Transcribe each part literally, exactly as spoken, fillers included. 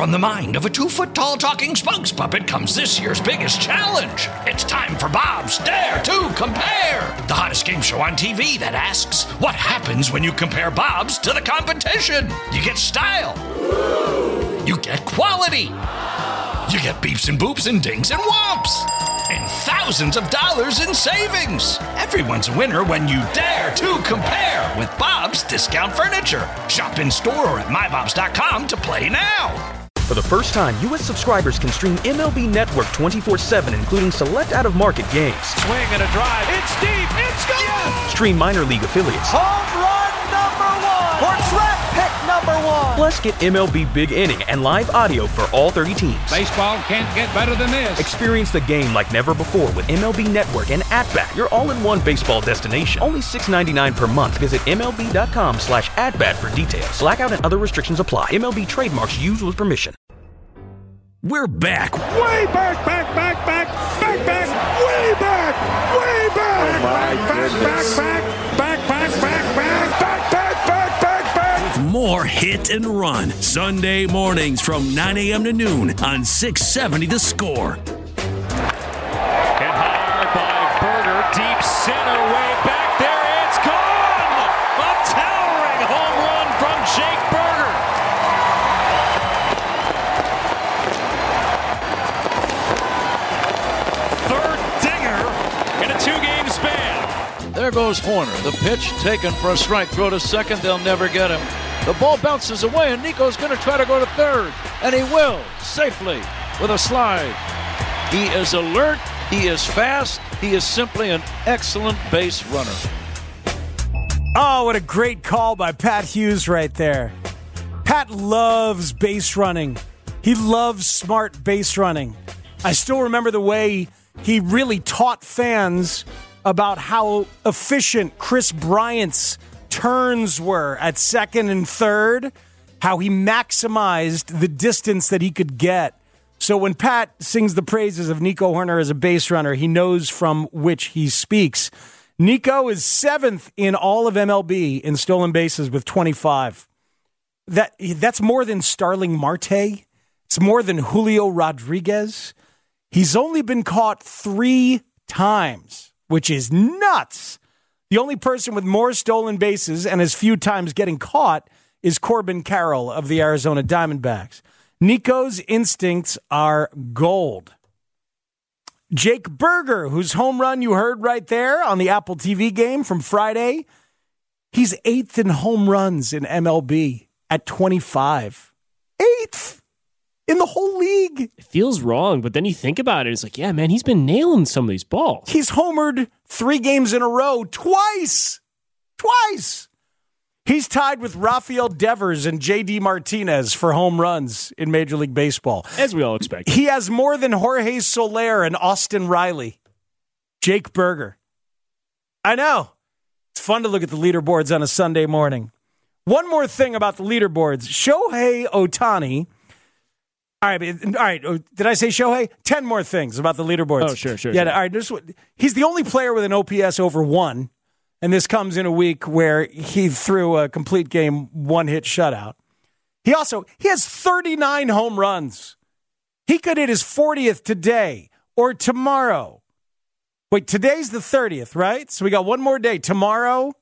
From the mind of a two-foot-tall talking spokes puppet comes this year's biggest challenge. It's time for Bob's Dare to Compare, the hottest game show on T V that asks, what happens when you compare Bobs to the competition? You get style. You get quality. You get beeps and boops and dings and whomps. And thousands of dollars in savings. Everyone's a winner when you dare to compare with Bob's Discount Furniture. Shop in store or at my bobs dot com to play now. For the first time, U S subscribers can stream M L B Network twenty-four seven, including select out-of-market games. Swing and a drive. It's deep. It's gone. Yes! Stream minor league affiliates. Home run number one. Or draft pick number one. Plus, get M L B Big Inning and live audio for all thirty teams. Baseball can't get better than this. Experience the game like never before with M L B Network and At-Bat, your all-in-one baseball destination. Only six dollars and ninety-nine cents per month. Visit M L B dot com slash at-bat for details. Blackout and other restrictions apply. M L B trademarks used with permission. We're back. Way back, back, back, back, back, back, way back, way back. Oh my back, goodness. back, back, back, back, back, back, back, back, back, back, back. More Hit and Run, Sunday mornings from nine a.m. to noon on six seventy The Score. Hit high by Berger, deep center, way back there, it's gone! A towering home run from Jake Berger. Third dinger in a two-game span. There goes Horner. The pitch taken for a strike. Throw to second. They'll never get him. The ball bounces away, and Nico's going to try to go to third. And he will, safely, with a slide. He is alert. He is fast. He is simply an excellent base runner. Oh, what a great call by Pat Hughes right there. Pat loves base running. He loves smart base running. I still remember the way he really taught fans about how efficient Chris Bryant's turns were at second and third, how he maximized the distance that he could get. So when Pat sings the praises of Nico Hoerner as a base runner, he knows from which he speaks. Nico is seventh in all of M L B in stolen bases with twenty-five. That that's more than Starling Marte. It's more than Julio Rodriguez. He's only been caught three times, which is nuts. The only person with more stolen bases and as few times getting caught is Corbin Carroll of the Arizona Diamondbacks. Nico's instincts are gold. Jake Berger, whose home run you heard right there on the Apple T V game from Friday, he's eighth in home runs in M L B at twenty-five. Eighth in the whole league. It feels wrong, but then you think about it, it's like, yeah, man, he's been nailing some of these balls. He's homered three games in a row, twice. Twice. He's tied with Rafael Devers and J D Martinez for home runs in Major League Baseball. As we all expect. He has more than Jorge Soler and Austin Riley. Jake Berger. I know. It's fun to look at the leaderboards on a Sunday morning. One more thing about the leaderboards. Shohei Ohtani. All right, all right. Did I say Shohei? Ten more things about the leaderboards. Oh, sure, sure. Yeah, sure. all right. Just, he's the only player with an O P S over one. And this comes in a week where he threw a complete game one-hit shutout. He also, he has thirty-nine home runs. He could hit his fortieth today or tomorrow. Wait, today's the thirtieth, right? So we got one more day. Tomorrow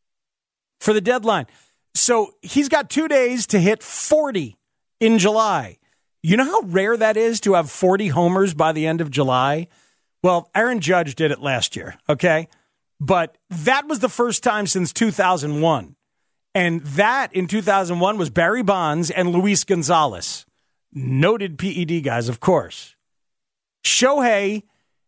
for the deadline. So he's got two days to hit forty in July. You know how rare that is to have forty homers by the end of July? Well, Aaron Judge did it last year, okay? But that was the first time since two thousand one. And that in two thousand one was Barry Bonds and Luis Gonzalez. Noted P E D guys, of course. Shohei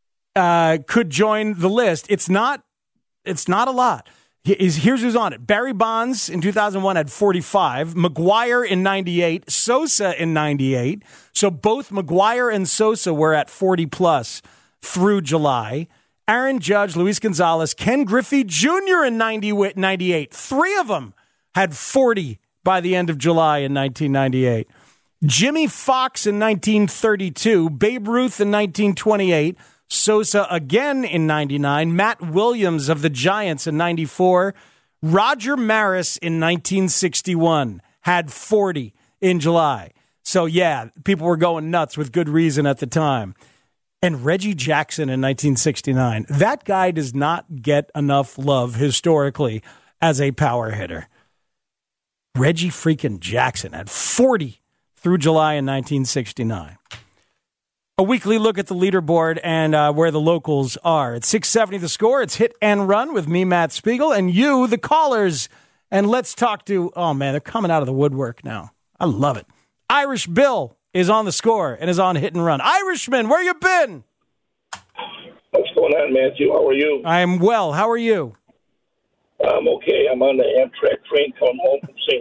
uh, could join the list. It's not, it's not a lot. Here's who's on it. Barry Bonds in two thousand one had forty-five. McGuire in ninety-eight. Sosa in ninety-eight. So both McGuire and Sosa were at forty plus through July. Aaron Judge, Luis Gonzalez, Ken Griffey Junior in ninety-eight. Three of them had forty by the end of July in nineteen ninety-eight. Jimmy Fox in nineteen thirty-two. Babe Ruth in nineteen twenty-eight. Sosa again in ninety-nine. Matt Williams of the Giants in ninety-four. Roger Maris in nineteen sixty-one had forty in July. So, yeah, people were going nuts with good reason at the time. And Reggie Jackson in nineteen sixty-nine, that guy does not get enough love historically as a power hitter. Reggie freaking Jackson had forty through July in nineteen sixty-nine. A weekly look at the leaderboard and uh, where the locals are. It's six seventy The Score. It's Hit and Run with me, Matt Spiegel, and you, the callers. And let's talk to, oh, man, they're coming out of the woodwork now. I love it. Irish Bill is on the Score and is on Hit and Run. Irishman, where you been? What's going on, Matthew? How are you? I'm well. How are you? I'm okay. I'm on the Amtrak train coming home from Saint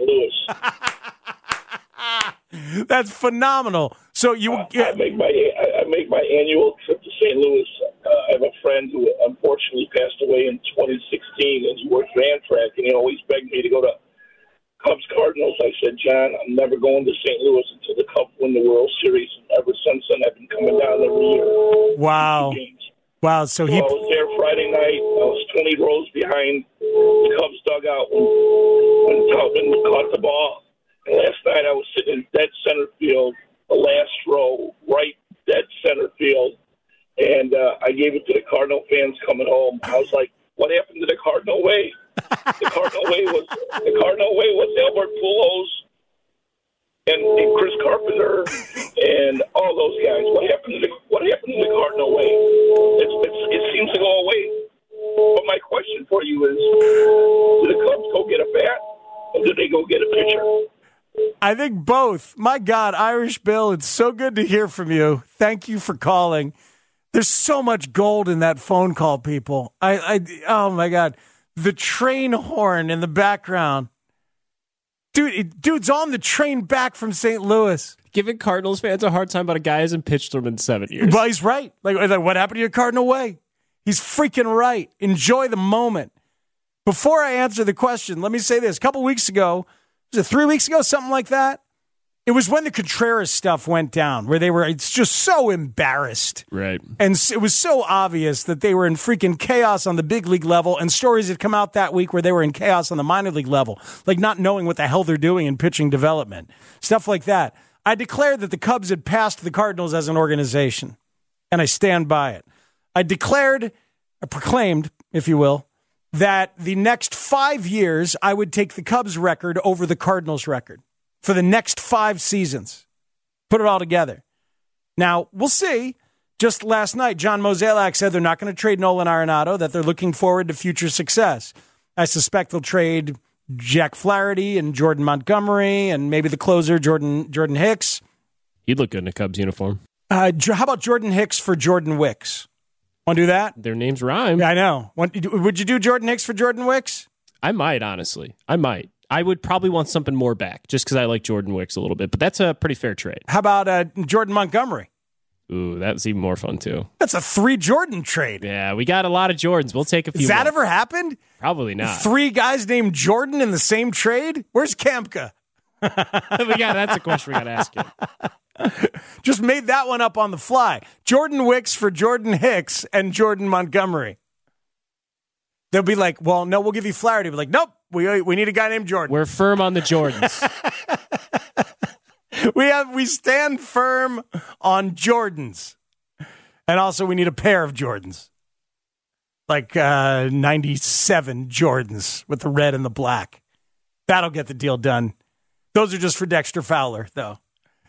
Louis. That's phenomenal. So you, uh, I make my I make my annual trip to Saint Louis. Uh, I have a friend who unfortunately passed away in twenty sixteen, and he worked for Amtrak, and he always begged me to go to Cubs Cardinals. I said, John, I'm never going to Saint Louis until the Cubs win the World Series. And ever since then, I've been coming down every year. Wow. Wow. So he. So I was there Friday night. I was twenty rows behind the Cubs dugout when, when Taubman caught the ball. And last night I was sitting in dead center field, the last row, right dead center field. And uh, I gave it to the Cardinal fans coming home. I was like, what happened to the Cardinal Way? The Cardinal Way was the Cardinal Way was Albert Pujols and, and Chris Carpenter and all those guys. What happened to the What happened to the Cardinal Way? It's, it's, it seems to go away. But my question for you is: do the Cubs go get a bat, or do they go get a pitcher? I think both. My God, Irish Bill, it's so good to hear from you. Thank you for calling. There's so much gold in that phone call, people. I, I oh my God. The train horn in the background. Dude, it, dude's on the train back from Saint Louis. Giving Cardinals fans a hard time about a guy who hasn't pitched them in seven years. Well, he's right. Like, like, what happened to your Cardinal Way? He's freaking right. Enjoy the moment. Before I answer the question, let me say this. A couple weeks ago, was it three weeks ago, something like that? It was when the Contreras stuff went down, where they were it's just so embarrassed. Right. And it was so obvious that they were in freaking chaos on the big league level, and stories had come out that week where they were in chaos on the minor league level, like not knowing what the hell they're doing in pitching development, stuff like that. I declared that the Cubs had passed the Cardinals as an organization, and I stand by it. I declared, I proclaimed, if you will, that the next five years I would take the Cubs record over the Cardinals record. For the next five seasons. Put it all together. Now, we'll see. Just last night, John Mozeliak said they're not going to trade Nolan Arenado, that they're looking forward to future success. I suspect they'll trade Jack Flaherty and Jordan Montgomery and maybe the closer, Jordan Jordan Hicks. He'd look good in a Cubs uniform. Uh, how about Jordan Hicks for Jordan Wicks? Want to do that? Their names rhyme. Yeah, I know. Would you do Jordan Hicks for Jordan Wicks? I might, honestly. I might. I would probably want something more back just because I like Jordan Wicks a little bit, but that's a pretty fair trade. How about uh, Jordan Montgomery? Ooh, that's even more fun, too. That's a three Jordan trade. Yeah, we got a lot of Jordans. We'll take a few Has that more. ever happened? Probably not. Three guys named Jordan in the same trade? Where's Kempka? we got, that's a question we got to ask you. Just made that one up on the fly. Jordan Wicks for Jordan Hicks and Jordan Montgomery. They'll be like, well, no, we'll give you Flaherty. We're like, nope, we we need a guy named Jordan. We're firm on the Jordans. we have we stand firm on Jordans. And also we need a pair of Jordans. Like uh, ninety-seven Jordans with the red and the black. That'll get the deal done. Those are just for Dexter Fowler, though.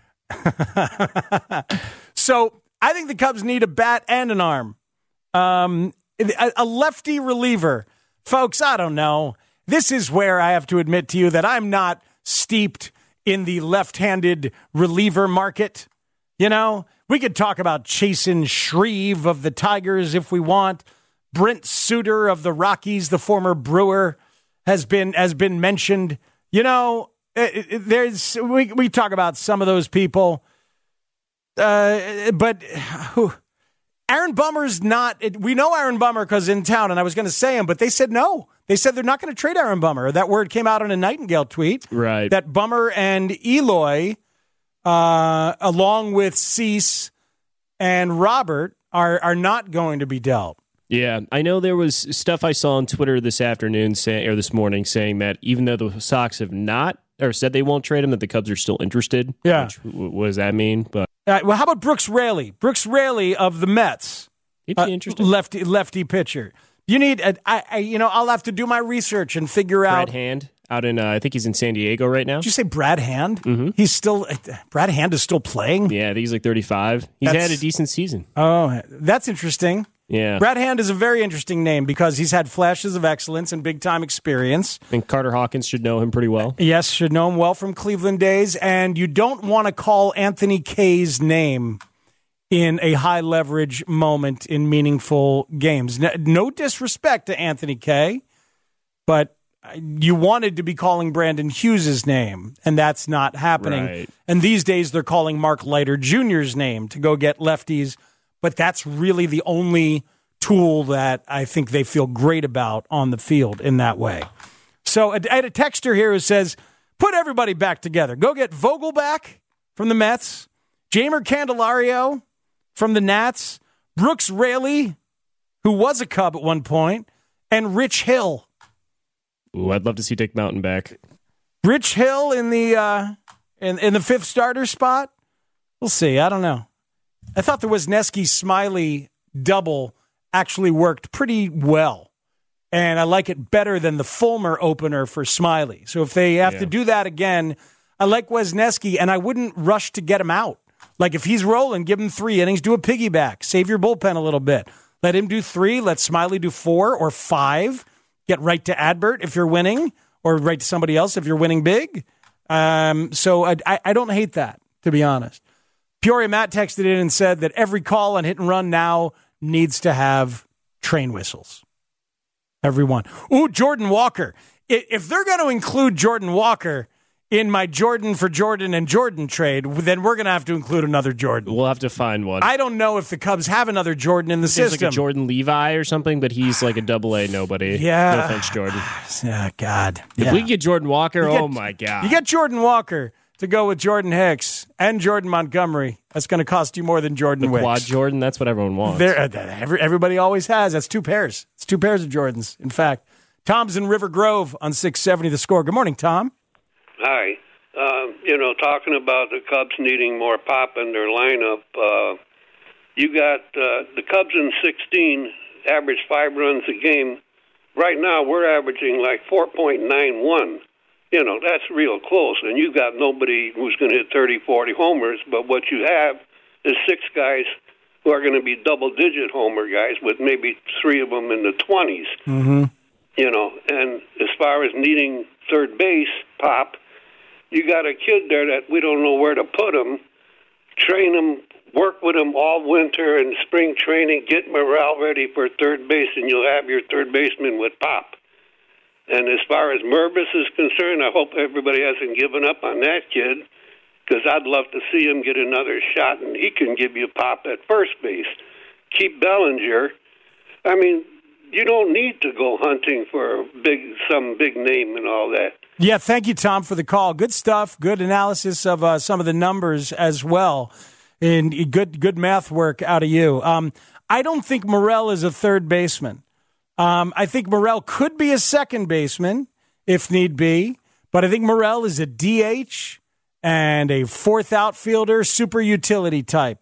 So I think the Cubs need a bat and an arm. Um A lefty reliever. Folks, I don't know. This is where I have to admit to you that I'm not steeped in the left-handed reliever market. You know, we could talk about Chasen Shreve of the Tigers if we want. Brent Suter of the Rockies, the former Brewer, has been has been mentioned. You know, it, it, there's we we talk about some of those people, uh, but who? Aaron Bummer's not, it, we know Aaron Bummer because in town, and I was going to say him, but they said no. They said they're not going to trade Aaron Bummer. That word came out in a Nightingale tweet. Right. That Bummer and Eloy, uh, along with Cease and Robert, are, are not going to be dealt. Yeah, I know there was stuff I saw on Twitter this afternoon saying, or this morning saying that even though the Sox have not or said they won't trade him, that the Cubs are still interested. Yeah. Which, what does that mean? But uh, well, how about Brooks Raley? Brooks Raley of the Mets. He'd be uh, interested. Lefty, lefty pitcher. You need, a, I, I, you know, I'll have to do my research and figure Brad out. Brad Hand out in, uh, I think he's in San Diego right now. Did you say Brad Hand? Mm-hmm. He's still, Brad Hand is still playing? Yeah, I think he's like thirty-five. He's That's, had a decent season. Oh, that's interesting. Yeah. Brad Hand is a very interesting name because he's had flashes of excellence and big-time experience. And Carter Hawkins should know him pretty well. Yes, should know him well from Cleveland days. And you don't want to call Anthony Kay's name in a high-leverage moment in meaningful games. No disrespect to Anthony Kay, but you wanted to be calling Brandon Hughes' name, and that's not happening. Right. And these days they're calling Mark Leiter Junior's name to go get lefties, but that's really the only tool that I think they feel great about on the field in that way. So I had a texter here who says, put everybody back together. Go get Vogel back from the Mets, Jeimer Candelario from the Nats, Brooks Raley, who was a Cub at one point, and Rich Hill. Ooh, I'd love to see Dick Mountain back. Rich Hill in the uh, in in the fifth starter spot. We'll see. I don't know. I thought the Wisniewski Smiley double actually worked pretty well, and I like it better than the Fulmer opener for Smiley. So if they have yeah. to do that again, I like Wisniewski, and I wouldn't rush to get him out. Like if he's rolling, give him three innings, do a piggyback, save your bullpen a little bit. Let him do three, let Smiley do four or five. Get right to Adbert if you're winning, or right to somebody else if you're winning big. Um, so I, I, I don't hate that, to be honest. Peoria Matt texted in and said that every call on hit and run now needs to have train whistles. Everyone. Ooh, Jordan Walker. If they're going to include Jordan Walker in my Jordan for Jordan and Jordan trade, then we're going to have to include another Jordan. We'll have to find one. I don't know if the Cubs have another Jordan in the There's system. like a Jordan Levi or something, but he's like a double A nobody. Yeah. No offense, Jordan. Oh, God. If yeah. we get Jordan Walker, get, oh, my God. You get Jordan Walker to go with Jordan Hicks and Jordan Montgomery. That's going to cost you more than Jordan the Wicks. Quad Jordan, that's what everyone wants. There, uh, every, everybody always has. That's two pairs. It's two pairs of Jordans, in fact. Tom's in River Grove on six seventy The Score. Good morning, Tom. Hi. Uh, you know, talking about the Cubs needing more pop in their lineup, uh, you got uh, the Cubs in sixteen averaged five runs a game. Right now, we're averaging like four point nine one. You know, that's real close, and you've got nobody who's going to hit thirty, forty homers, but what you have is six guys who are going to be double-digit homer guys with maybe three of them in the twenties. Mm-hmm. You know, and as far as needing third base pop, you got a kid there that we don't know where to put him. Train him, work with him all winter and spring training, get morale ready for third base, and you'll have your third baseman with pop. And as far as Mervis is concerned, I hope everybody hasn't given up on that kid, because I'd love to see him get another shot, and he can give you pop at first base. Keep Bellinger. I mean, you don't need to go hunting for big some big name and all that. Yeah, thank you, Tom, for the call. Good stuff. Good analysis of uh, some of the numbers as well. And good good math work out of you. Um, I don't think Morel is a third baseman. Um, I think Morel could be a second baseman if need be. But I think Morel is a D H and a fourth outfielder, super utility type.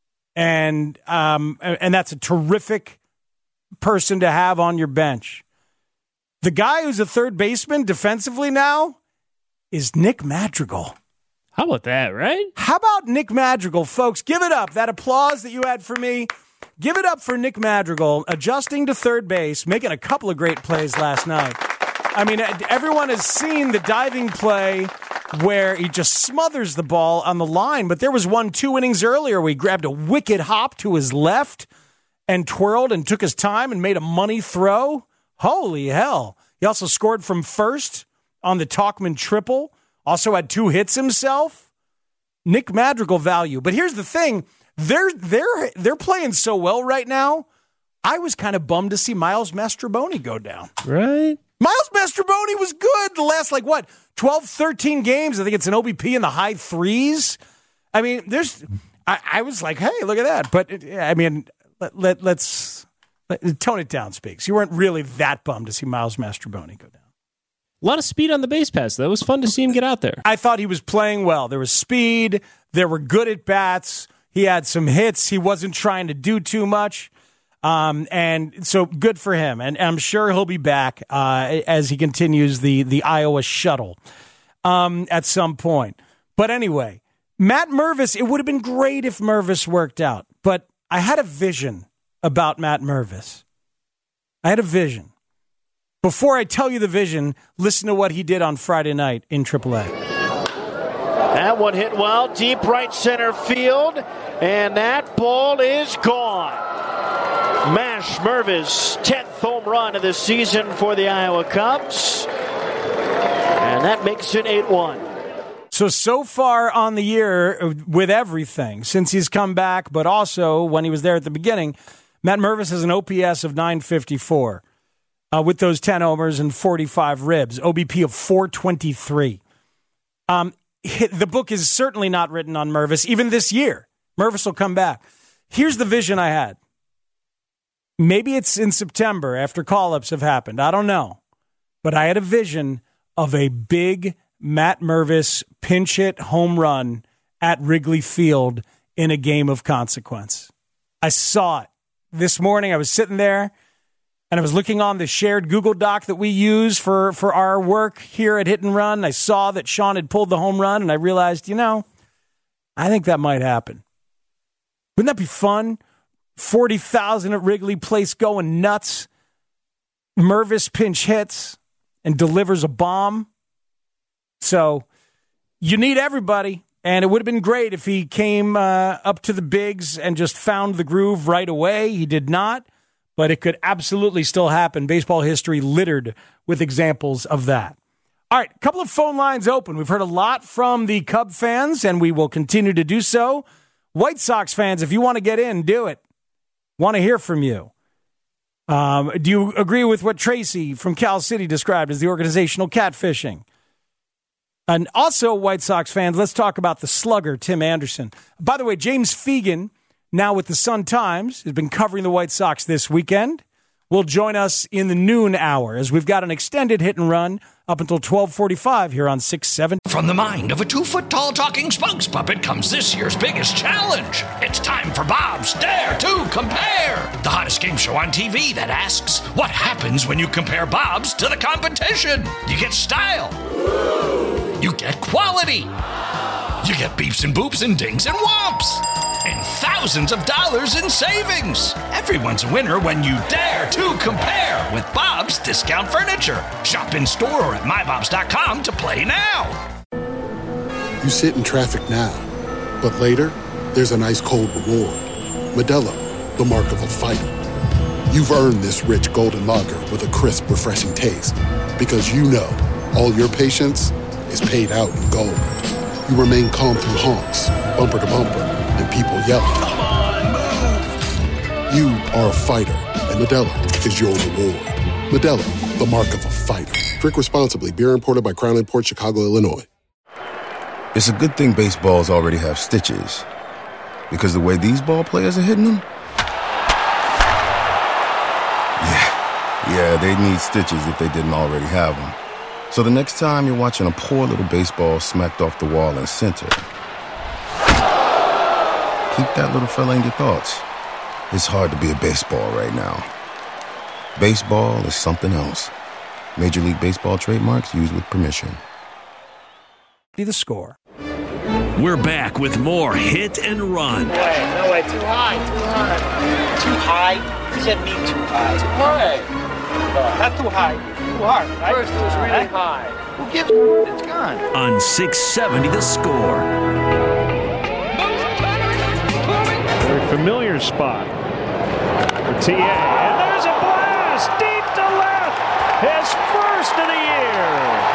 And um, and that's a terrific person to have on your bench. The guy who's a third baseman defensively now is Nick Madrigal. How about that, right? How about Nick Madrigal, folks? Give it up. That applause that you had for me, give it up for Nick Madrigal, adjusting to third base, making a couple of great plays last night. I mean, everyone has seen the diving play where he just smothers the ball on the line, but there was one two innings earlier where he grabbed a wicked hop to his left and twirled and took his time and made a money throw. Holy hell. He also scored from first on the Tauchman triple. Also had two hits himself. Nick Madrigal value. But here's the thing. They're they're they're playing so well right now. I was kind of bummed to see Miles Mastrobuoni go down. Right? Miles Mastrobuoni was good the last, like, what, twelve, thirteen games. I think it's an O B P in the high threes. I mean, there's I, I was like, hey, look at that. But, it, I mean, let, let, let's let, tone it down, Speaks. You weren't really that bummed to see Miles Mastrobuoni go down. A lot of speed on the base pass. That was fun to see him get out there. I thought he was playing well. There was speed. There were good at-bats. He had some hits. He wasn't trying to do too much. Um, and so good for him. And I'm sure he'll be back uh, as he continues the, the Iowa shuttle um, at some point. But anyway, Matt Mervis, it would have been great if Mervis worked out. But I had a vision about Matt Mervis. I had a vision. Before I tell you the vision, listen to what he did on Friday night in triple A. That one hit well, deep right center field, and that ball is gone. Mash Mervis, tenth home run of the season for the Iowa Cubs, and that makes it eight one. So, so far on the year with everything, since he's come back, but also when he was there at the beginning, Matt Mervis has an O P S of nine fifty-four. Uh, with those ten homers and forty-five ribs, O B P of four twenty-three. Um, the book is certainly not written on Mervis, even this year. Mervis will come back. Here's the vision I had. Maybe it's in September after call-ups have happened. I don't know. But I had a vision of a big Matt Mervis pinch hit home run at Wrigley Field in a game of consequence. I saw it. This morning I was sitting there, and I was looking on the shared Google Doc that we use for, for our work here at Hit and Run. I saw that Sean had pulled the home run, and I realized, you know, I think that might happen. Wouldn't that be fun? forty thousand at Wrigley, place going nuts. Mervis pinch hits and delivers a bomb. So you need everybody, and it would have been great if he came uh, up to the bigs and just found the groove right away. He did not. But it could absolutely still happen. Baseball history littered with examples of that. All right, a couple of phone lines open. We've heard a lot from the Cub fans, and we will continue to do so. White Sox fans, if you want to get in, do it. Want to hear from you. Um, do you agree with what Tracy from Cal City described as the organizational catfishing? And also, White Sox fans, let's talk about the slugger, Tim Anderson. By the way, James Fegan, now with the Sun-Times, has been covering the White Sox this weekend. Will join us in the noon hour as we've got an extended hit and run up until twelve forty-five here on six seventy. From the mind of a two-foot-tall talking spokes puppet comes this year's biggest challenge. It's time for Bob's Dare to Compare, the hottest game show on T V that asks, what happens when you compare Bob's to the competition? You get style. You get quality. You get beeps and boops and dings and whomps. And thousands of dollars in savings. Everyone's a winner when you dare to compare with Bob's Discount Furniture. Shop in store or at my bobs dot com to play now. You sit in traffic now, but later, there's an ice cold reward. Modelo, the mark of a fighter. You've earned this rich golden lager with a crisp, refreshing taste. Because you know, all your patience is paid out in gold. You remain calm through honks, bumper to bumper, and people yelling. Come on, move! You are a fighter, and Modelo is your reward. Modelo, the mark of a fighter. Drink responsibly. Beer imported by Crown Imports, Chicago, Illinois. It's a good thing baseballs already have stitches. Because the way these ball players are hitting them? Yeah, yeah, they need stitches if they didn't already have them. So the next time you're watching a poor little baseball smacked off the wall in center, keep that little fella in your thoughts. It's hard to be a baseball right now. Baseball is something else. Major League Baseball trademarks used with permission. Be the score. We're back with more Hit and Run. No way, no way, too high, too high. Too high? You said me too high. Too high. Uh, not too high, too hard. Right? First it was really high. Who gives a It's gone. On six seventy The Score. Very familiar spot for T A. And there's a blast deep to left. His first of the year.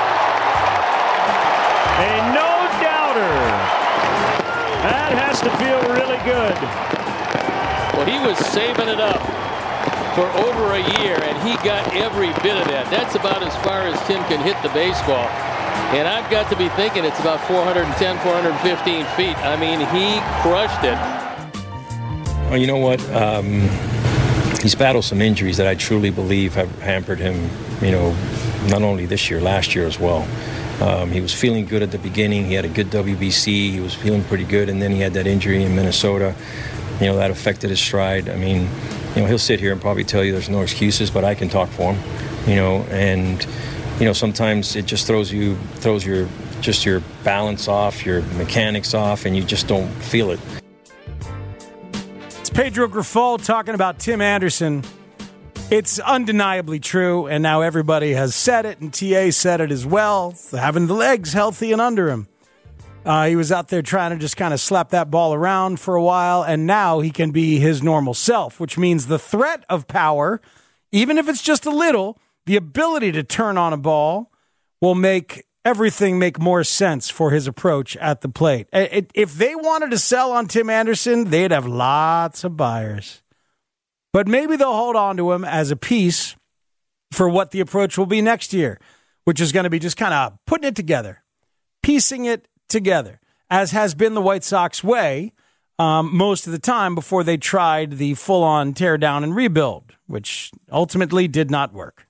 A no-doubter. That has to feel really good. Well, he was saving it up for over a year, and he got every bit of that. That's about as far as Tim can hit the baseball. And I've got to be thinking it's about four ten, four fifteen feet. I mean, he crushed it. Well, you know what? Um, he's battled some injuries that I truly believe have hampered him, you know, not only this year, last year as well. Um, he was feeling good at the beginning. He had a good W B C. He was feeling pretty good, and then he had that injury in Minnesota. You know, that affected his stride. I mean, you know, he'll sit here and probably tell you there's no excuses, but I can talk for him. You know, and you know, sometimes it just throws you, throws your, just your balance off, your mechanics off, and you just don't feel it. It's Pedro Grifol talking about Tim Anderson. It's undeniably true, and now everybody has said it, and T A said it as well, having the legs healthy and under him. Uh, he was out there trying to just kind of slap that ball around for a while, and now he can be his normal self, which means the threat of power, even if it's just a little, the ability to turn on a ball will make everything make more sense for his approach at the plate. If they wanted to sell on Tim Anderson, they'd have lots of buyers. But maybe they'll hold on to him as a piece for what the approach will be next year, which is going to be just kind of putting it together, piecing it together, as has been the White Sox way um, most of the time before they tried the full-on tear down and rebuild, which ultimately did not work.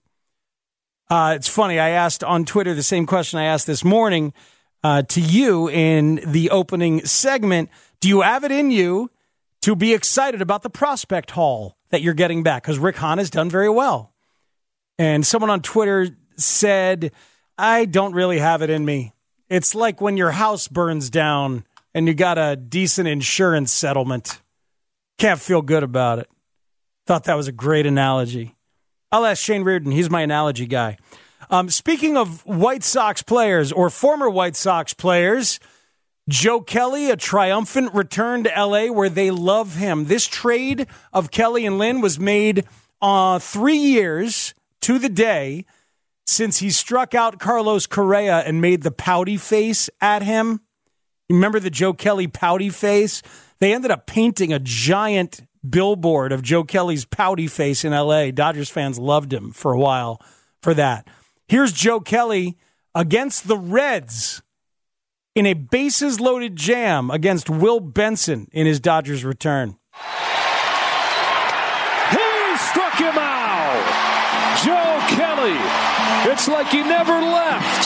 Uh, it's funny, I asked on Twitter the same question I asked this morning uh, to you in the opening segment. Do you have it in you to be excited about the prospect haul that you're getting back? Because Rick Hahn has done very well. And someone on Twitter said, I don't really have it in me. It's like when your house burns down and you got a decent insurance settlement. Can't feel good about it. Thought that was a great analogy. I'll ask Shane Reardon. He's my analogy guy. Um, speaking of White Sox players or former White Sox players, Joe Kelly, a triumphant return to L A where they love him. This trade of Kelly and Lynn was made uh, three years to the day since he struck out Carlos Correa and made the pouty face at him. You remember the Joe Kelly pouty face? They ended up painting a giant billboard of Joe Kelly's pouty face in L A. Dodgers fans loved him for a while for that. Here's Joe Kelly against the Reds in a bases-loaded jam against Will Benson in his Dodgers return. He struck him out! Joe Kelly! It's like he never left!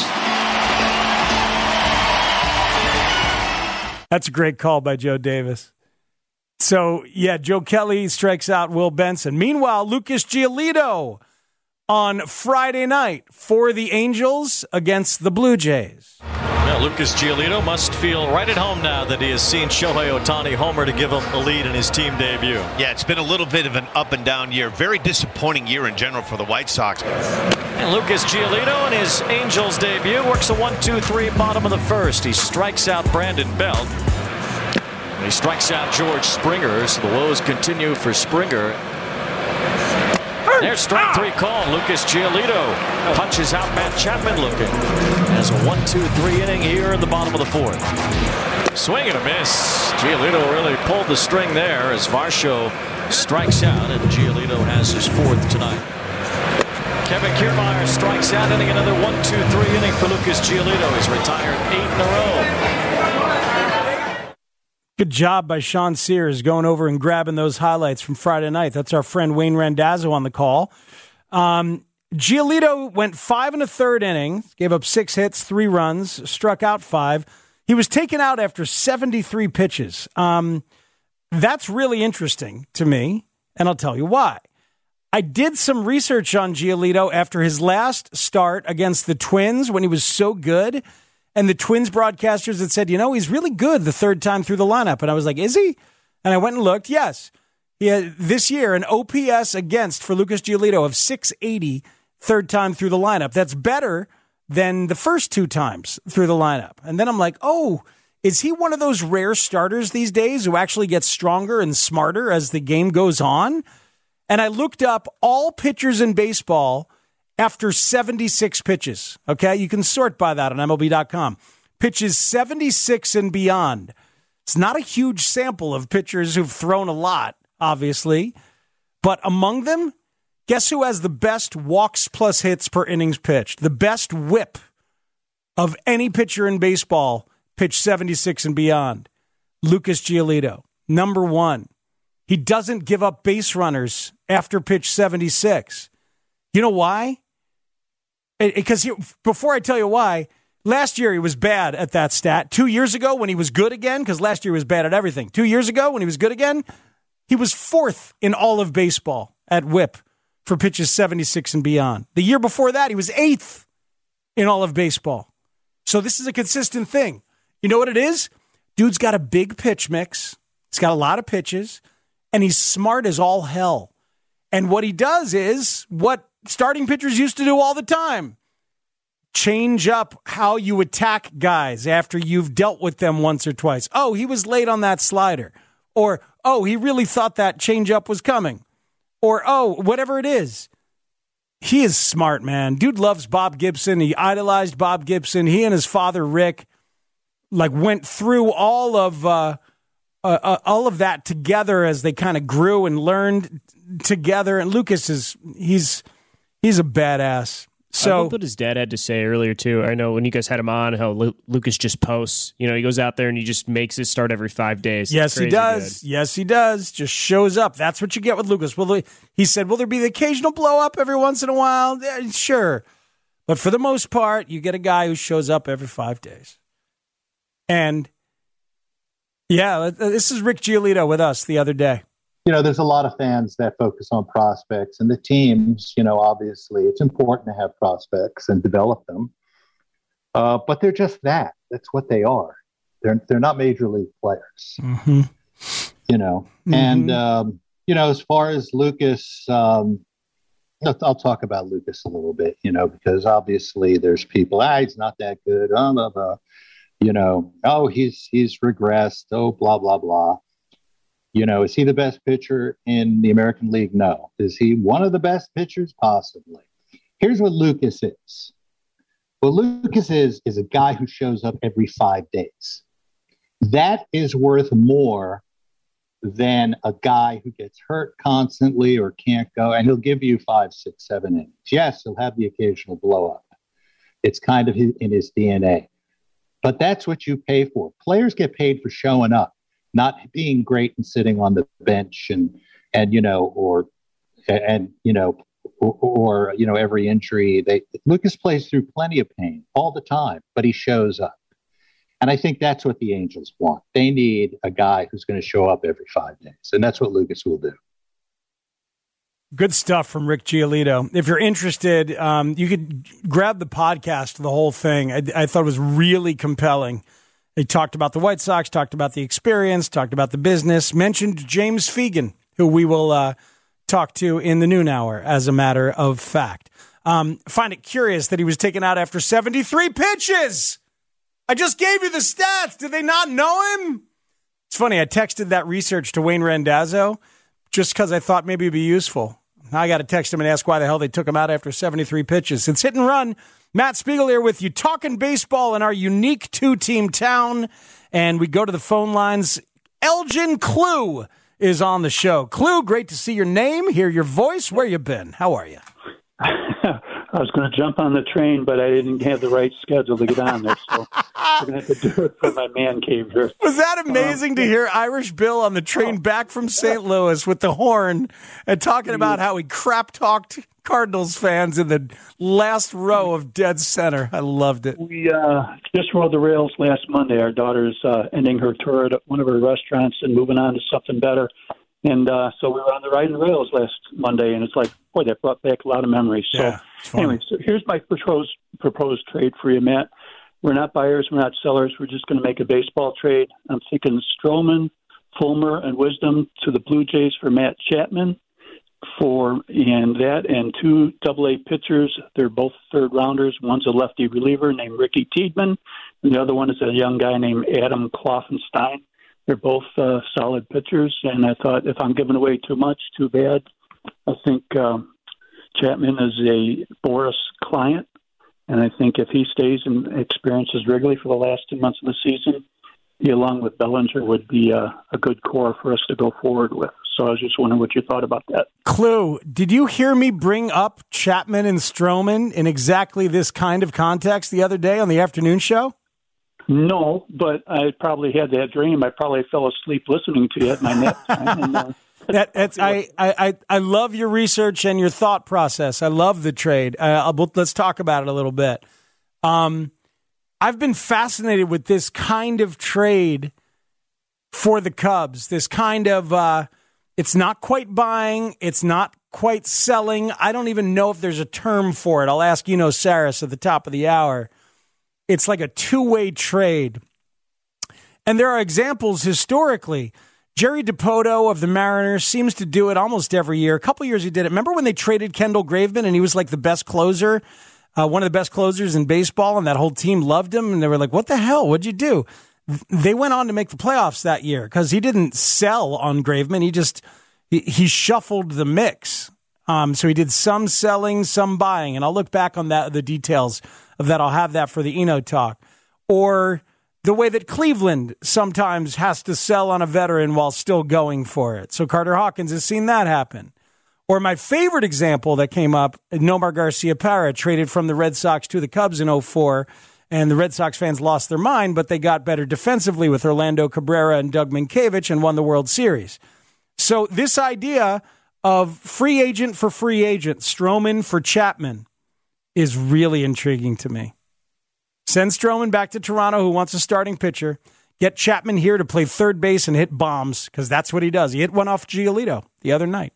That's a great call by Joe Davis. So, yeah, Joe Kelly strikes out Will Benson. Meanwhile, Lucas Giolito on Friday night for the Angels against the Blue Jays. Well, Lucas Giolito must feel right at home now that he has seen Shohei Ohtani homer to give him a lead in his team debut. Yeah, it's been a little bit of an up and down year. Very disappointing year in general for the White Sox. And Lucas Giolito in his Angels debut works a one two three bottom of the first. He strikes out Brandon Belt. And he strikes out George Springer, so the woes continue for Springer. There's strike three call. Lucas Giolito punches out Matt Chapman looking. Has a one two three inning here in the bottom of the fourth. Swing and a miss. Giolito really pulled the string there as Varsho strikes out, and Giolito has his fourth tonight. Kevin Kiermaier strikes out, inning another one two three inning for Lucas Giolito. He's retired eight in a row. Good job by Sean Sears going over and grabbing those highlights from Friday night. That's our friend Wayne Randazzo on the call. Um, Giolito went five and a third innings, gave up six hits, three runs, struck out five. He was taken out after seventy-three pitches. Um, that's really interesting to me, and I'll tell you why. I did some research on Giolito after his last start against the Twins when he was so good. And the Twins broadcasters had said, you know, he's really good the third time through the lineup. And I was like, is he? And I went and looked. Yes. He had this year an O P S against for Lucas Giolito of six eighty third time through the lineup. That's better than the first two times through the lineup. And then I'm like, oh, is he one of those rare starters these days who actually gets stronger and smarter as the game goes on? And I looked up all pitchers in baseball after seventy-six pitches. Okay, you can sort by that on M L B dot com. Pitches seventy-six and beyond. It's not a huge sample of pitchers who've thrown a lot, obviously. But among them, guess who has the best walks plus hits per innings pitched? The best whip of any pitcher in baseball pitched seventy-six and beyond. Lucas Giolito, number one. He doesn't give up base runners after pitch seventy-six. You know why? Because before I tell you why, last year he was bad at that stat. Two years ago when he was good again, because last year he was bad at everything. Two years ago when he was good again, he was fourth in all of baseball at whip for pitches seventy-six and beyond. The year before that, he was eighth in all of baseball. So this is a consistent thing. You know what it is? Dude's got a big pitch mix. He's got a lot of pitches, and he's smart as all hell. And what he does is what starting pitchers used to do all the time. Change up how you attack guys after you've dealt with them once or twice. Oh, he was late on that slider. Or, oh, he really thought that changeup was coming. Or, oh, whatever it is. He is smart, man. Dude loves Bob Gibson. He idolized Bob Gibson. He and his father, Rick, like went through all of uh, uh, uh, all of that together as they kind of grew and learned together. And Lucas is he's he's a badass. So I love what his dad had to say earlier too. I know when you guys had him on, how Lu- Lucas just posts. You know, he goes out there and he just makes his start every five days. Yes, he does. Good. Yes, he does. Just shows up. That's what you get with Lucas. Will they, he said, "Will there be the occasional blow up every once in a while?" Yeah, sure, but for the most part, you get a guy who shows up every five days. And yeah, this is Rick Giolito with us the other day. You know, there's a lot of fans that focus on prospects, and the teams, you know, obviously it's important to have prospects and develop them. Uh, but they're just that. That's what they are. They're they're not major league players, mm-hmm. you know. Mm-hmm. And, um, you know, as far as Lucas, um, I'll, I'll talk about Lucas a little bit, you know, because obviously there's people, ah, he's not that good. Oh, blah, blah. You know, oh, he's he's regressed. Oh, blah, blah, blah. You know, is he the best pitcher in the American League? No. Is he one of the best pitchers? Possibly. Here's what Lucas is. What Lucas is, is a guy who shows up every five days. That is worth more than a guy who gets hurt constantly or can't go, and he'll give you five, six, seven innings. Yes, he'll have the occasional blow up. It's kind of his, in his D N A. But that's what you pay for. Players get paid for showing up, not being great and sitting on the bench and, and you know, or, and, you know, or, or, you know, every injury. They Lucas plays through plenty of pain all the time, but he shows up. And I think that's what the Angels want. They need a guy who's going to show up every five days. And that's what Lucas will do. Good stuff from Rick Giolito. If you're interested, um, you could grab the podcast, the whole thing. I, I thought it was really compelling. They talked about the White Sox, talked about the experience, talked about the business, mentioned James Fegan, who we will uh, talk to in the noon hour, as a matter of fact. Um, find it curious that he was taken out after seventy-three pitches. I just gave you the stats. Did they not know him? It's funny. I texted that research to Wayne Randazzo just because I thought maybe it'd be useful. Now I got to text him and ask why the hell they took him out after seventy-three pitches. It's Hit and Run. Matt Spiegel here with you, talking baseball in our unique two-team town. And we go to the phone lines. Elgin Clue is on the show. Clue, great to see your name, hear your voice. Where you been? How are you? I was going to jump on the train, but I didn't have the right schedule to get on there, so I'm going to have to do it from my man cave here. Was that amazing um, to hear Irish Bill on the train back from Saint Louis with the horn and talking about how he crap-talked Cardinals fans in the last row of dead center? I loved it. We uh, just rode the rails last Monday. Our daughter's uh, ending her tour at one of her restaurants and moving on to something better. And uh, so we were on the riding rails last Monday, and it's like, boy, that brought back a lot of memories. So yeah, anyway, so here's my proposed, proposed trade for you, Matt. We're not buyers, we're not sellers. We're just going to make a baseball trade. I'm thinking Stroman, Fulmer, and Wisdom to the Blue Jays for Matt Chapman, for and that and two double A pitchers. They're both third rounders. One's a lefty reliever named Ricky Tiedemann, and the other one is a young guy named Adam Kloffenstein. They're both uh, solid pitchers, and I thought if I'm giving away too much, too bad. I think um, Chapman is a Boris client, and I think if he stays and experiences Wrigley for the last two months of the season, he, along with Bellinger, would be uh, a good core for us to go forward with. So I was just wondering what you thought about that. Clue, did you hear me bring up Chapman and Stroman in exactly this kind of context the other day on the afternoon show? No, but I probably had that dream. I probably fell asleep listening to you at my nap time. And, uh, that, that's I, I, I love your research and your thought process. I love the trade. Uh, I'll, let's talk about it a little bit. Um, I've been fascinated with this kind of trade for the Cubs. This kind of, uh, it's not quite buying. It's not quite selling. I don't even know if there's a term for it. I'll ask Eno Saris at the top of the hour. It's like a two-way trade. And there are examples historically. Jerry Dipoto of the Mariners seems to do it almost every year. A couple years he did it. Remember when they traded Kendall Graveman and he was like the best closer, uh, one of the best closers in baseball, and that whole team loved him, and they were like, what the hell? What'd you do? They went on to make the playoffs that year because he didn't sell on Graveman. He just he, he shuffled the mix. Um, so he did some selling, some buying, and I'll look back on that, the details of that. I'll have that for the Eno talk. Or the way that Cleveland sometimes has to sell on a veteran while still going for it. So Carter Hawkins has seen that happen. Or my favorite example that came up, Nomar Garciaparra traded from the Red Sox to the Cubs in oh four, and the Red Sox fans lost their mind, but they got better defensively with Orlando Cabrera and Doug Minkiewicz and won the World Series. So this idea of free agent for free agent, Stroman for Chapman, is really intriguing to me. Send Stroman back to Toronto, who wants a starting pitcher. Get Chapman here to play third base and hit bombs, because that's what he does. He hit one off Giolito the other night.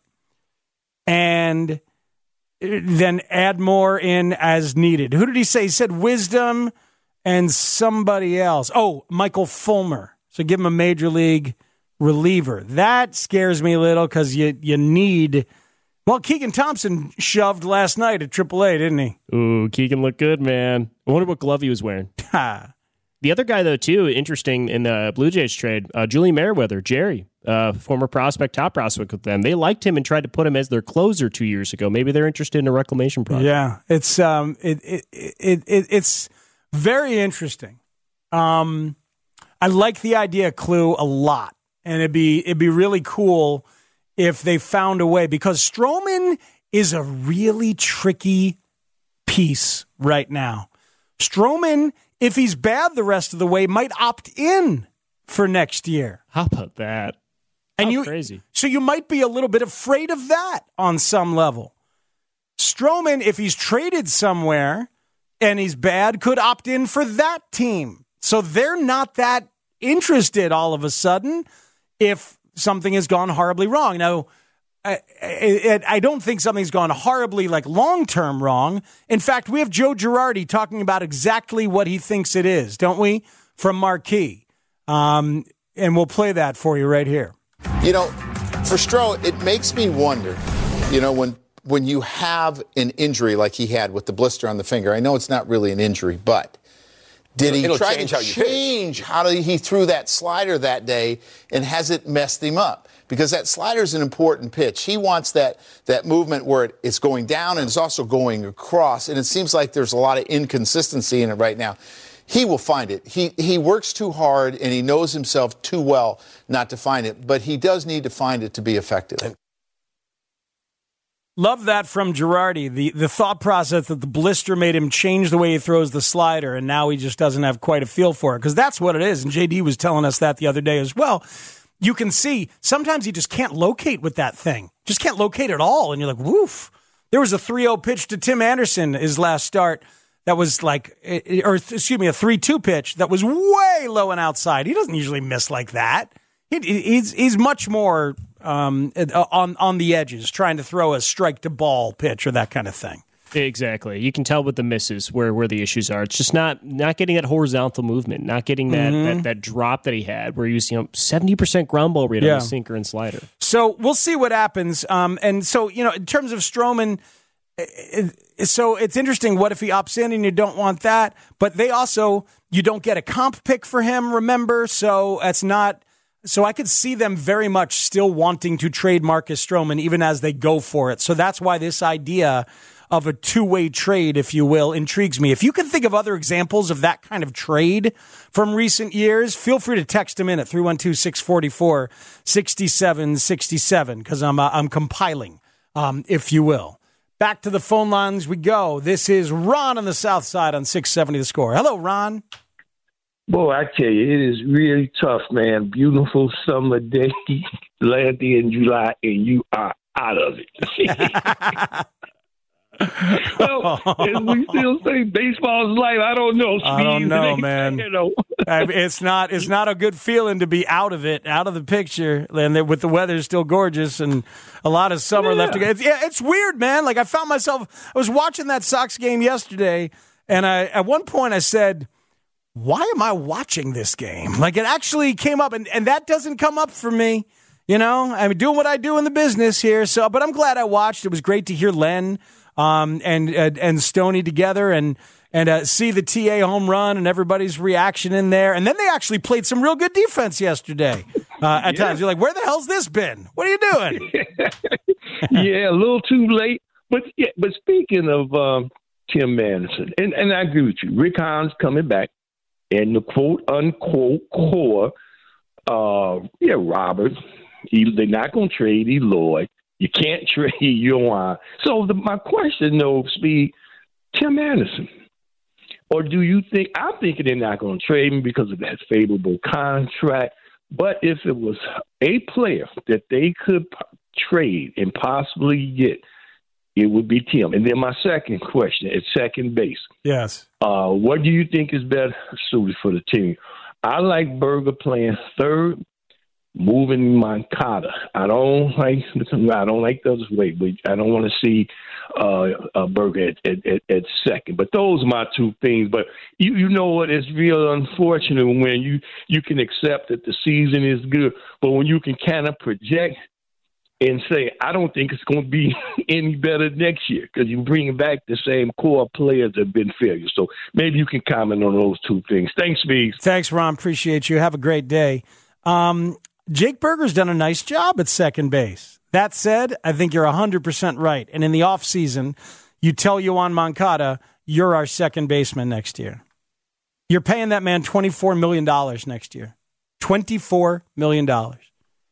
And then add more in as needed. Who did he say? He said Wisdom and somebody else. Oh, Michael Fulmer. So give him a major league reliever. That scares me a little because you, you need... Well, Keegan Thompson shoved last night at triple A, didn't he? Ooh, Keegan looked good, man. I wonder what glove he was wearing. The other guy, though, too, interesting in the Blue Jays trade, uh, Julian Merriweather, Jerry, uh, former prospect, top prospect with them. They liked him and tried to put him as their closer two years ago. Maybe they're interested in a reclamation project. Yeah, it's um, it, it, it, it it's very interesting. Um, I like the idea of Clue a lot, and it'd be it'd be really cool if they found a way, because Stroman is a really tricky piece right now. Stroman, if he's bad the rest of the way, might opt in for next year. How about that? How and you, crazy. So you might be a little bit afraid of that on some level. Stroman, if he's traded somewhere and he's bad, could opt in for that team. So they're not that interested all of a sudden if something has gone horribly wrong. Now, I, I, I don't think something's gone horribly, like, long-term wrong. In fact, we have Joe Girardi talking about exactly what he thinks it is, don't we, from Marquee? Um, and we'll play that for you right here. You know, for Stroh, it makes me wonder, you know, when when you have an injury like he had with the blister on the finger. I know it's not really an injury, but did he It'll try change to how you change pitch. how he threw that slider that day, and has it messed him up? Because that slider is an important pitch. He wants that that movement where it, it's going down and it's also going across, and it seems like there's a lot of inconsistency in it right now. He will find it. He he works too hard, and he knows himself too well not to find it, but he does need to find it to be effective. Love that from Girardi, the, the thought process that the blister made him change the way he throws the slider, and now he just doesn't have quite a feel for it, because that's what it is. And J D was telling us that the other day as well. You can see sometimes he just can't locate with that thing. Just can't locate at all, and you're like, woof. There was a three oh pitch to Tim Anderson his last start that was like, or excuse me, a three two pitch that was way low and outside. He doesn't usually miss like that. He, he's he's much more um, on on the edges, trying to throw a strike to ball pitch or that kind of thing. Exactly. You can tell with the misses where, where the issues are. It's just not not getting that horizontal movement, not getting that, mm-hmm. that, that drop that he had where he was, you know, seventy percent ground ball rate yeah. on the sinker and slider. So we'll see what happens. Um, and so, you know, in terms of Stroman, it, it, so it's interesting. What if he opts in and you don't want that? But they also, you don't get a comp pick for him, remember? So that's not... So I could see them very much still wanting to trade Marcus Stroman even as they go for it. So that's why this idea of a two-way trade, if you will, intrigues me. If you can think of other examples of that kind of trade from recent years, feel free to text them in at three one two, six four four, six seven six seven because I'm, uh, I'm compiling, um, if you will. Back to the phone lines we go. This is Ron on the South Side on six seventy The Score. Hello, Ron. Boy, I tell you, it is really tough, man. Beautiful summer day. last day in July, and you are out of it. Well, as we still say, baseball's life. I don't know. Speed. I don't know, man. You know. It's not. It's not a good feeling to be out of it, out of the picture, and with the weather still gorgeous and a lot of summer yeah. left to go. It's, yeah, it's weird, man. Like I found myself. I was watching that Sox game yesterday, and I at one point I said, "Why am I watching this game?" Like it actually came up, and, and that doesn't come up for me. You know, I'm doing what I do in the business here. So, but I'm glad I watched. It was great to hear Len. Um, and, uh, and Stoney together and, and, uh, see the T A home run and everybody's reaction in there. And then they actually played some real good defense yesterday. Uh, at yeah. times you're like, where the hell's this been? What are you doing? Yeah, a little too late. But, yeah, but speaking of, um, Tim Anderson, and, and I agree with you, Rick Hahn coming back and the quote unquote core, uh, yeah, Robert, he, they're not going to trade Eloy. You can't trade Yoan. So the, my question, though, Speed, Tim Anderson, or do you think – I'm thinking they're not going to trade him because of that favorable contract. But if it was a player that they could p- trade and possibly get, it would be Tim. And then my second question at second base. Yes. Uh, what do you think is better suited for the team? I like Berger playing third. Moving Moncada. I don't like. I don't like those way, but I don't want to see uh, uh, Berger at, at, at, at second. But those are my two things. But you, you know what? It's real unfortunate when you you can accept that the season is good, but when you can kind of project and say, I don't think it's going to be any better next year because you're bringing back the same core players that have been failures. So maybe you can comment on those two things. Thanks, Bees. Thanks, Ron. Appreciate you. Have a great day. Um, Jake Berger's done a nice job at second base. That said, I think you're one hundred percent right. And in the offseason, you tell Yoan Moncada, you're our second baseman next year. You're paying that man twenty-four million dollars next year. twenty-four million dollars.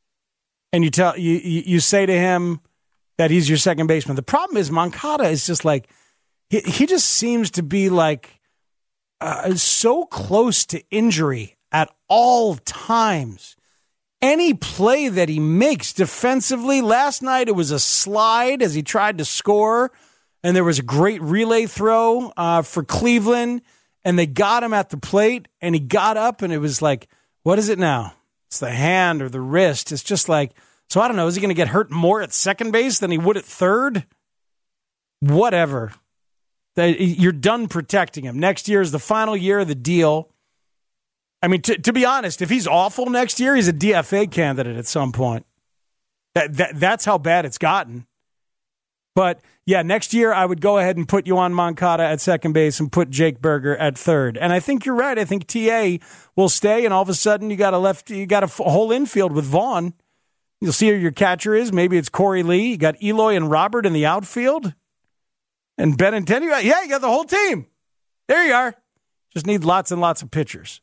And you tell you, you you say to him that he's your second baseman. The problem is Moncada is just like, he, he just seems to be like uh, so close to injury at all times. Any play that he makes defensively, last night it was a slide as he tried to score, and there was a great relay throw uh, for Cleveland, and they got him at the plate, and he got up, and it was like, what is it now? It's the hand or the wrist. It's just like, so I don't know, is he going to get hurt more at second base than he would at third? Whatever. You're done protecting him. Next year is the final year of the deal. I mean, to, to be honest, if he's awful next year, he's a D F A candidate at some point. That, that That's how bad it's gotten. But, yeah, next year I would go ahead and put Yoan Moncada at second base and put Jake Berger at third. And I think you're right. I think T A will stay, and all of a sudden you got a left, you got a whole infield with Vaughn. You'll see who your catcher is. Maybe it's Corey Lee. You got Eloy and Robert in the outfield. And Benintendi. Yeah, you got the whole team. There you are. Just need lots and lots of pitchers.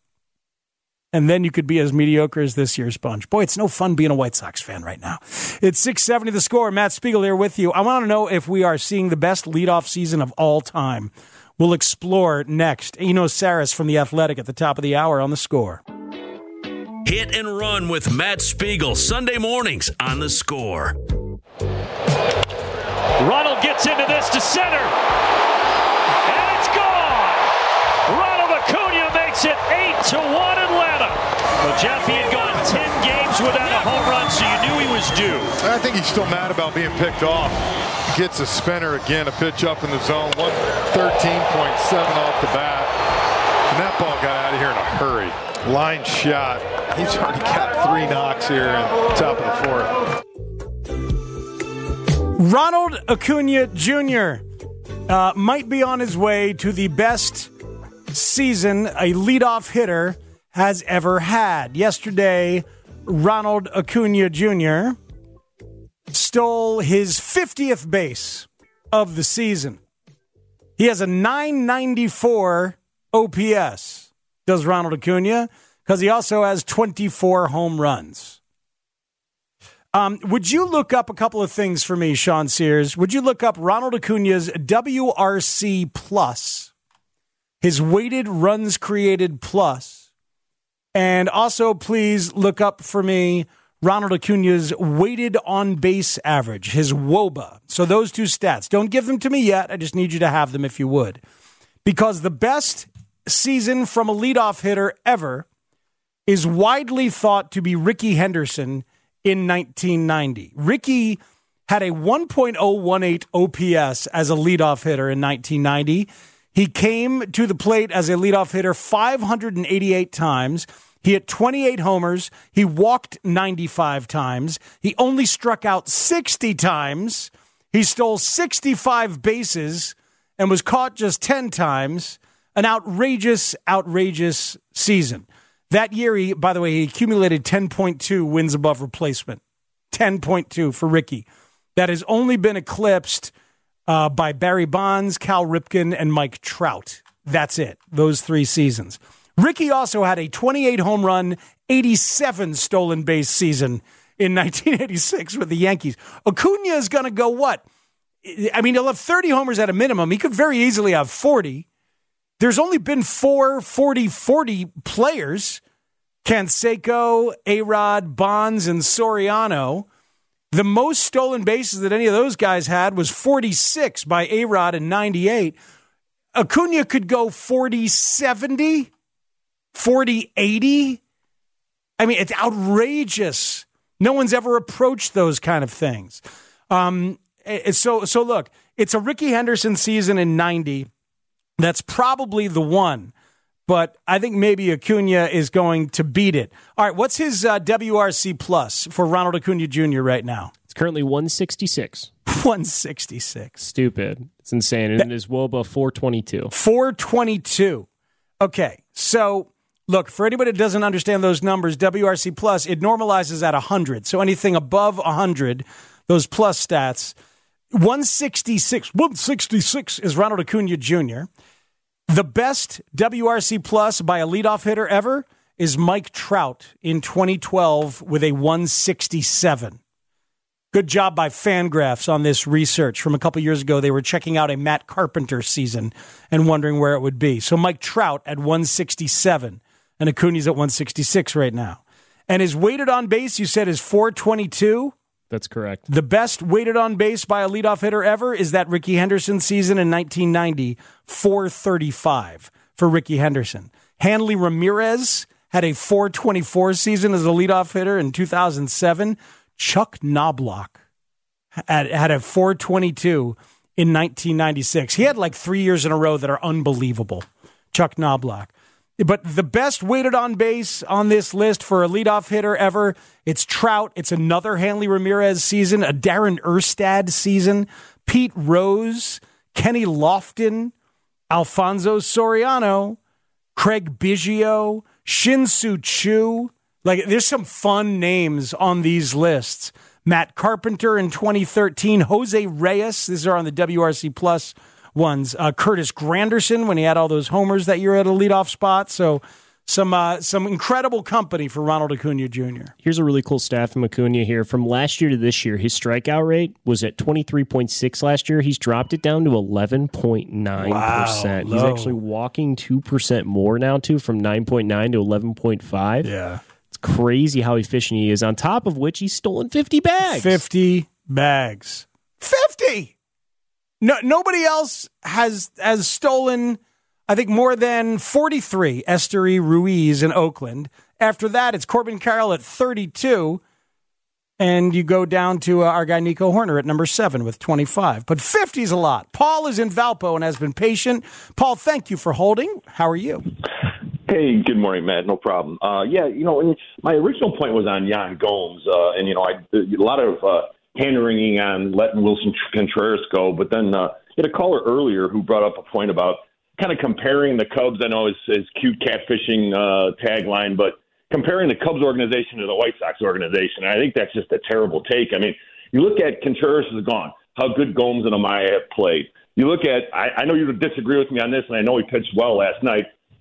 And then you could be as mediocre as this year's bunch. Boy, it's no fun being a White Sox fan right now. It's six seventy The Score. Matt Spiegel here with you. I want to know if we are seeing the best leadoff season of all time. We'll explore next. Eno Saris from The Athletic at the top of the hour on The Score. Hit and Run with Matt Spiegel, Sunday mornings on The Score. Ronald gets into this to center. And it's gone. Ronald Acuna makes it eight to one Atlanta. Well, Jeff, he had gone ten games without a home run, so you knew he was due. I think he's still mad about being picked off. Gets a spinner again, a pitch up in the zone, one thirteen point seven off the bat. And that ball got out of here in a hurry. Line shot. He's already got three knocks here at the top of the fourth. Ronald Acuna Junior Uh, might be on his way to the best season a leadoff hitter has ever had. Yesterday, Ronald Acuna Junior stole his fiftieth base of the season. He has a nine ninety-four O P S, does Ronald Acuna, because he also has twenty-four home runs. Um, would you look up a couple of things for me, Sean Sears? Would you look up Ronald Acuna's W R C plus, his weighted runs created plus, and also please look up for me Ronald Acuna's weighted on base average, his W O B A. So those two stats. Don't give them to me yet. I just need you to have them if you would. Because the best season from a leadoff hitter ever is widely thought to be Rickey Henderson in nineteen ninety. Rickey had a one point oh one eight O P S as a leadoff hitter in nineteen ninety. He came to the plate as a leadoff hitter five hundred eighty-eight times. He hit twenty-eight homers. He walked ninety-five times. He only struck out sixty times. He stole sixty-five bases and was caught just ten times. An outrageous, outrageous season. That year, he, by the way, he accumulated ten point two wins above replacement. ten point two for Rickey. That has only been eclipsed uh, by Barry Bonds, Cal Ripken, and Mike Trout. That's it. Those three seasons. Rickey also had a twenty-eight home run, eighty-seven stolen base season in nineteen eighty-six with the Yankees. Acuna is going to go what? I mean, he'll have thirty homers at a minimum. He could very easily have forty. There's only been four forty forty players, Canseco, A-Rod, Bonds, and Soriano. The most stolen bases that any of those guys had was forty-six by A-Rod in ninety-eight. Acuna could go forty seventy. forty eighty? I mean, it's outrageous. No one's ever approached those kind of things. Um, so, so look, it's a Rickey Henderson season in ninety. That's probably the one. But I think maybe Acuna is going to beat it. All right, what's his uh, W R C plus for Ronald Acuna Junior right now? It's currently one sixty-six. one sixty-six. Stupid. It's insane. And that, his W O B A, four twenty-two. four twenty-two. Okay, so... Look, for anybody that doesn't understand those numbers, W R C plus, it normalizes at one hundred. So anything above one hundred, those plus stats, one sixty-six. one sixty-six is Ronald Acuna Junior The best W R C plus by a leadoff hitter ever is Mike Trout in twenty twelve with a one sixty-seven. Good job by Fangraphs on this research. From a couple years ago, they were checking out a Matt Carpenter season and wondering where it would be. So Mike Trout at one sixty-seven. And Acuna's at one sixty-six right now. And his weighted on base, you said, is four twenty-two? That's correct. The best weighted on base by a leadoff hitter ever is that Rickey Henderson season in nineteen ninety, four thirty-five for Rickey Henderson. Hanley Ramirez had a four twenty-four season as a leadoff hitter in two thousand seven. Chuck Knobloch had, had a four twenty-two in nineteen ninety-six. He had like three years in a row that are unbelievable. Chuck Knobloch. But the best weighted on base on this list for a leadoff hitter ever, it's Trout. It's another Hanley Ramirez season, a Darren Erstad season, Pete Rose, Kenny Lofton, Alfonso Soriano, Craig Biggio, Shin-Soo Choo. Like, there's some fun names on these lists. Matt Carpenter in twenty thirteen, Jose Reyes. These are on the W R C Plus ones. Uh, Curtis Granderson when he had all those homers that year at a leadoff spot. So some uh, some incredible company for Ronald Acuna Junior Here's a really cool stat from Acuna here. From last year to this year, his strikeout rate was at twenty-three point six last year. He's dropped it down to eleven point nine percent. Wow, he's actually walking two percent more now, too, from nine point nine to eleven point five. Yeah. It's crazy how efficient he is, on top of which he's stolen fifty bags. fifty bags. fifty! No, nobody else has has stolen, I think, more than forty-three. Esteury Ruiz in Oakland. After that, it's Corbin Carroll at thirty-two. And you go down to uh, our guy Nico Horner at number seven with twenty-five. But fifty is a lot. Paul is in Valpo and has been patient. Paul, thank you for holding. How are you? Hey, good morning, Matt. No problem. Uh, yeah, you know, my original point was on Yan Gomes. Uh, and, you know, I, a lot of... Uh, hand-wringing on letting Wilson Contreras go. But then uh, you had a caller earlier who brought up a point about kind of comparing the Cubs. I know it's, it's cute catfishing uh, tagline, but comparing the Cubs organization to the White Sox organization. And I think that's just a terrible take. I mean, you look at Contreras is gone, how good Gomes and Amaya have played. You look at, I, I know you would disagree with me on this, and I know he pitched well last night.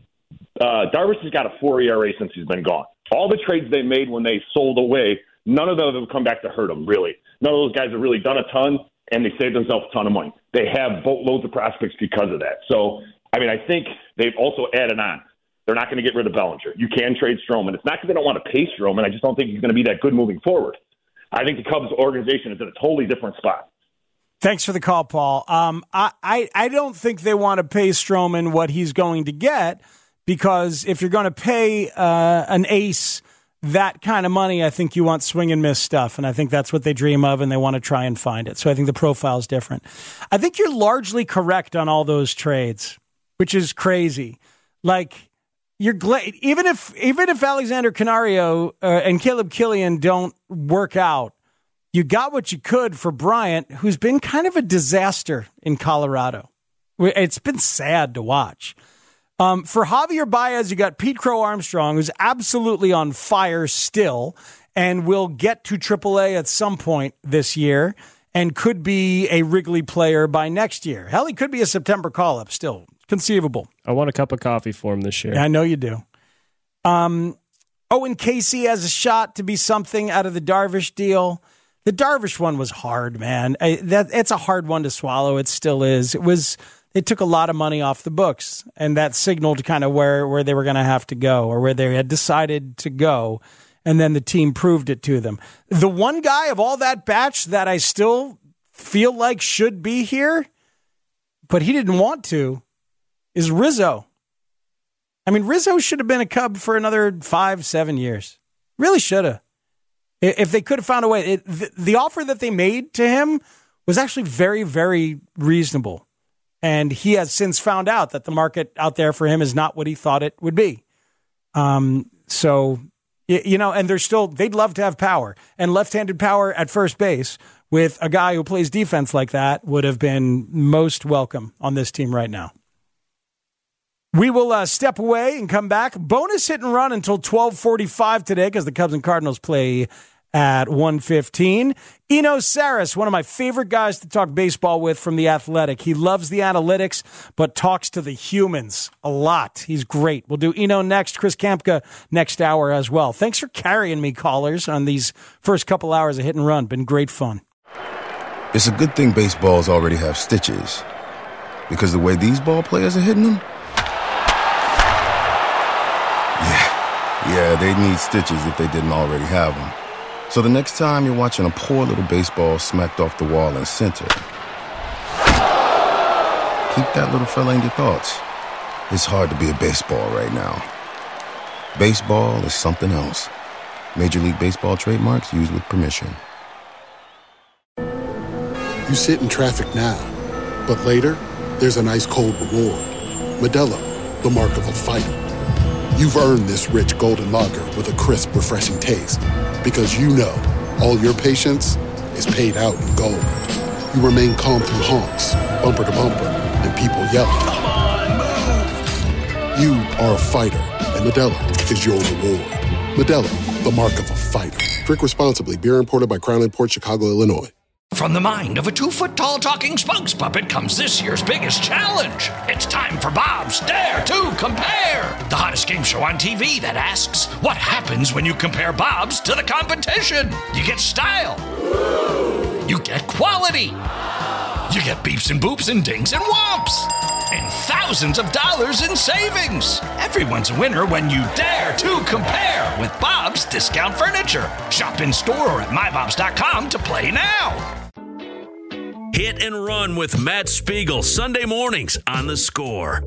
Uh, Darvish has got a four E R A since he's been gone. All the trades they made when they sold away, none of them have come back to hurt them, really. None of those guys have really done a ton, and they saved themselves a ton of money. They have boatloads of prospects because of that. So, I mean, I think they've also added on. They're not going to get rid of Bellinger. You can trade Stroman. It's not because they don't want to pay Stroman. I just don't think he's going to be that good moving forward. I think the Cubs organization is in a totally different spot. Thanks for the call, Paul. Um, I, I, I don't think they want to pay Stroman what he's going to get, because if you're going to pay uh, an ace that kind of money, I think you want swing and miss stuff, and I think that's what they dream of, and they want to try and find it. So I think the profile is different. I think you're largely correct on all those trades, which is crazy. Like, you're glad, even if even if Alexander Canario uh, and Caleb Killian don't work out, you got what you could for Bryant, who's been kind of a disaster in Colorado. It's been sad to watch. Um, for Javier Baez, you got Pete Crow Armstrong, who's absolutely on fire still and will get to triple A at some point this year and could be a Wrigley player by next year. Hell, he could be a September call-up still. Conceivable. I want a cup of coffee for him this year. Yeah, I know you do. Um, Owen Casey has a shot to be something out of the Darvish deal. The Darvish one was hard, man. I, that it's a hard one to swallow. It still is. It was. It took a lot of money off the books, and that signaled kind of where, where they were going to have to go, or where they had decided to go, and then the team proved it to them. The one guy of all that batch that I still feel like should be here, but he didn't want to, is Rizzo. I mean, Rizzo should have been a Cub for another five, seven years. Really should have. If they could have found a way. It, the, the offer that they made to him was actually very, very reasonable. And he has since found out that the market out there for him is not what he thought it would be. Um, so, you know, and they're still, they'd love to have power. And left-handed power at first base with a guy who plays defense like that would have been most welcome on this team right now. We will uh, step away and come back. Bonus hit and run until twelve forty-five today because the Cubs and Cardinals play at one fifteen. Eno Saris, one of my favorite guys to talk baseball with from The Athletic. He loves the analytics, but talks to the humans a lot. He's great. We'll do Eno next. Chris Kampka next hour as well. Thanks for carrying me, callers, on these first couple hours of hit and run. Been great fun. It's a good thing baseballs already have stitches, because the way these ball players are hitting them, yeah, yeah, they need stitches if they didn't already have them. So the next time you're watching a poor little baseball smacked off the wall in center, keep that little fella in your thoughts. It's hard to be a baseball right now. Baseball is something else. Major League Baseball trademarks used with permission. You sit in traffic now, but later, there's an ice-cold reward. Modelo, the mark of a fighter. You've earned this rich golden lager with a crisp, refreshing taste. Because you know, all your patience is paid out in gold. You remain calm through honks, bumper to bumper, and people yelling. Come on, move! You are a fighter, and Modelo is your reward. Modelo, the mark of a fighter. Drink responsibly. Beer imported by Crown Imports, Chicago, Illinois. From the mind of a two-foot-tall talking spokes puppet comes this year's biggest challenge. It's time for Bob's Dare to Compare, the hottest game show on T V that asks, what happens when you compare Bob's to the competition? You get style. You get quality. You get beeps and boops and dings and whomps. And thousands of dollars in savings. Everyone's a winner when you dare to compare with Bob's Discount Furniture. Shop in store or at my bobs dot com to play now. Hit and Run with Matt Spiegel, Sunday mornings on The Score.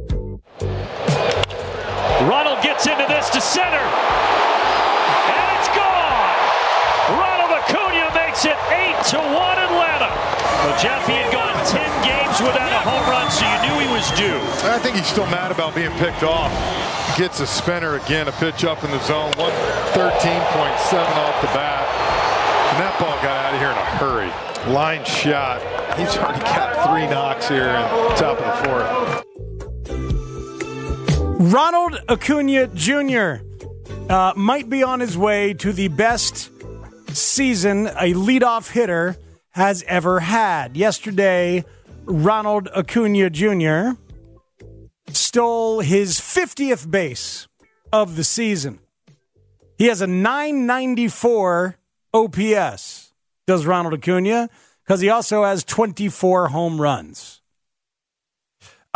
Ronald gets into this to center. And it's gone. Ronald Acuna makes it eight to one Atlanta. Well, Jeff, he had gone ten games without a home run, so you knew he was due. I think he's still mad about being picked off. Gets a spinner again, a pitch up in the zone. one thirteen point seven off the bat. And that ball got out of here in a hurry. Line shot. He's already got three knocks here at the top of the fourth. Ronald Acuna Junior Uh, might be on his way to the best season a leadoff hitter has ever had. Yesterday, Ronald Acuna Junior stole his fiftieth base of the season. He has a nine ninety-four O P S, does Ronald Acuna, because he also has twenty-four home runs.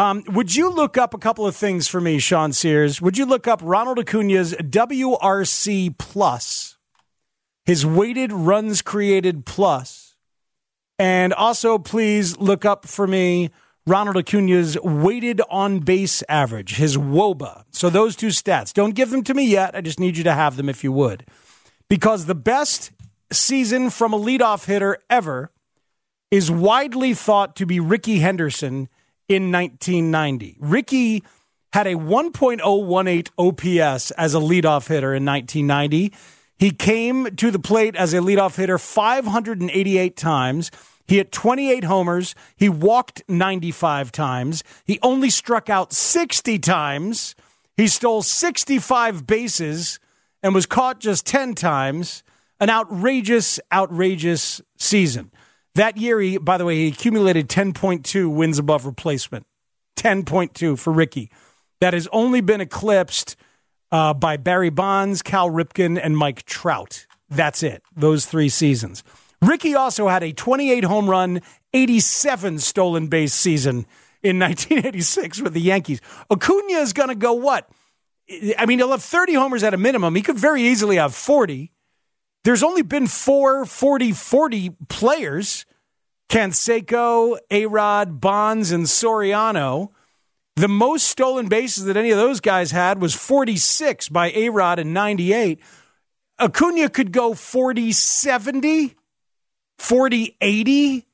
Um, would you look up a couple of things for me, Sean Sears? Would you look up Ronald Acuna's W R C plus, his weighted runs created plus, and also please look up for me Ronald Acuna's weighted on base average, his W O B A. So those two stats. Don't give them to me yet. I just need you to have them if you would. Because the best season from a leadoff hitter ever is widely thought to be Rickey Henderson in nineteen ninety. Rickey had a one point oh one eight O P S as a leadoff hitter in nineteen ninety. He came to the plate as a leadoff hitter five hundred eighty-eight times. He hit twenty-eight homers. He walked ninety-five times. He only struck out sixty times. He stole sixty-five bases and was caught just ten times. An outrageous, outrageous season. That year, he, by the way, he accumulated ten point two wins above replacement. ten point two for Rickey. That has only been eclipsed uh, by Barry Bonds, Cal Ripken, and Mike Trout. That's it. Those three seasons. Rickey also had a twenty-eight home run, eighty-seven stolen base season in nineteen eighty-six with the Yankees. Acuna is going to go what? I mean, he'll have thirty homers at a minimum. He could very easily have forty. There's only been four forty forty players, Canseco, A-Rod, Bonds, and Soriano. The most stolen bases that any of those guys had was forty-six by A-Rod in ninety-eight. Acuna could go forty seventy, forty eighty.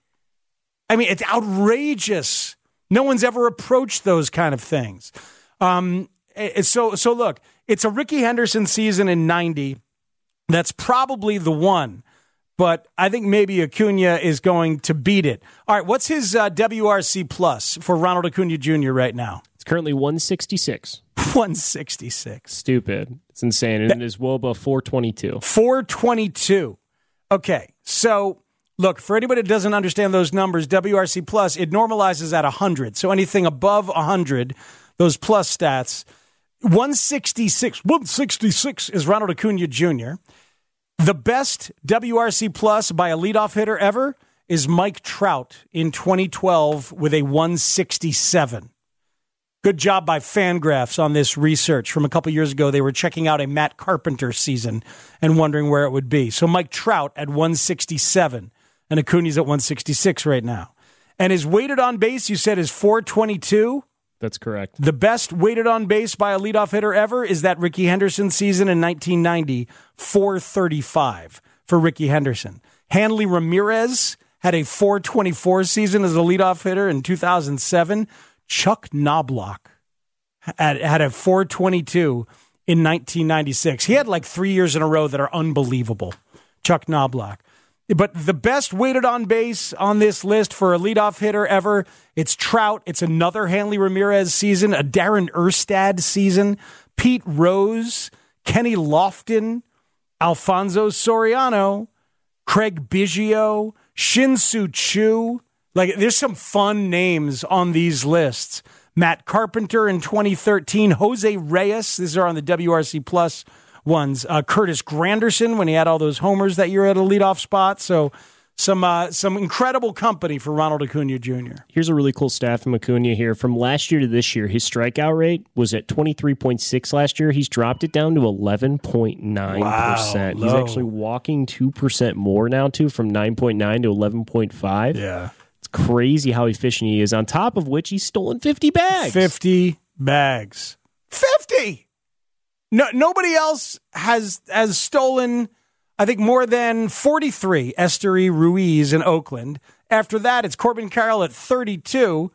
I mean, it's outrageous. No one's ever approached those kind of things. Um, so, so look, it's a Rickey Henderson season in ninety. That's probably the one, but I think maybe Acuna is going to beat it. All right, what's his uh, W R C plus for Ronald Acuna Junior right now? It's currently one sixty-six. one sixty-six. Stupid. It's insane. And his W O B A, four twenty-two. four twenty-two. Okay, so look, for anybody that doesn't understand those numbers, W R C plus, it normalizes at one hundred. So anything above one hundred, those plus stats, one sixty-six. one sixty-six is Ronald Acuna Junior The best W R C plus by a leadoff hitter ever is Mike Trout in twenty twelve with a one sixty-seven. Good job by Fangraphs on this research. From a couple years ago, they were checking out a Matt Carpenter season and wondering where it would be. So Mike Trout at one sixty-seven, and Acuna's at one sixty-six right now. And his weighted on base, you said, is four twenty-two? That's correct. The best weighted on base by a leadoff hitter ever is that Rickey Henderson season in nineteen ninety, four thirty-five for Rickey Henderson. Hanley Ramirez had a four twenty-four season as a leadoff hitter in two thousand seven. Chuck Knobloch had, had a four twenty-two in nineteen ninety-six. He had like three years in a row that are unbelievable. Chuck Knobloch. But the best weighted on base on this list for a leadoff hitter ever, it's Trout. It's another Hanley Ramirez season, a Darren Erstad season, Pete Rose, Kenny Lofton, Alfonso Soriano, Craig Biggio, Shin-Soo Choo. Like, there's some fun names on these lists. Matt Carpenter in twenty thirteen, Jose Reyes. These are on the W R C Plus ones. Uh, Curtis Granderson when he had all those homers that year at a leadoff spot. So some uh, some incredible company for Ronald Acuna Junior Here's a really cool stat from Acuna here. From last year to this year, his strikeout rate was at twenty-three point six last year. He's dropped it down to eleven point nine percent. Wow, he's actually walking two percent more now, too, from nine point nine to eleven point five. Yeah. It's crazy how efficient he is, on top of which he's stolen fifty bags. fifty bags. fifty! No, nobody else has has stolen, I think, more than forty-three. Esteury Ruiz in Oakland. After that, it's Corbin Carroll at thirty-two.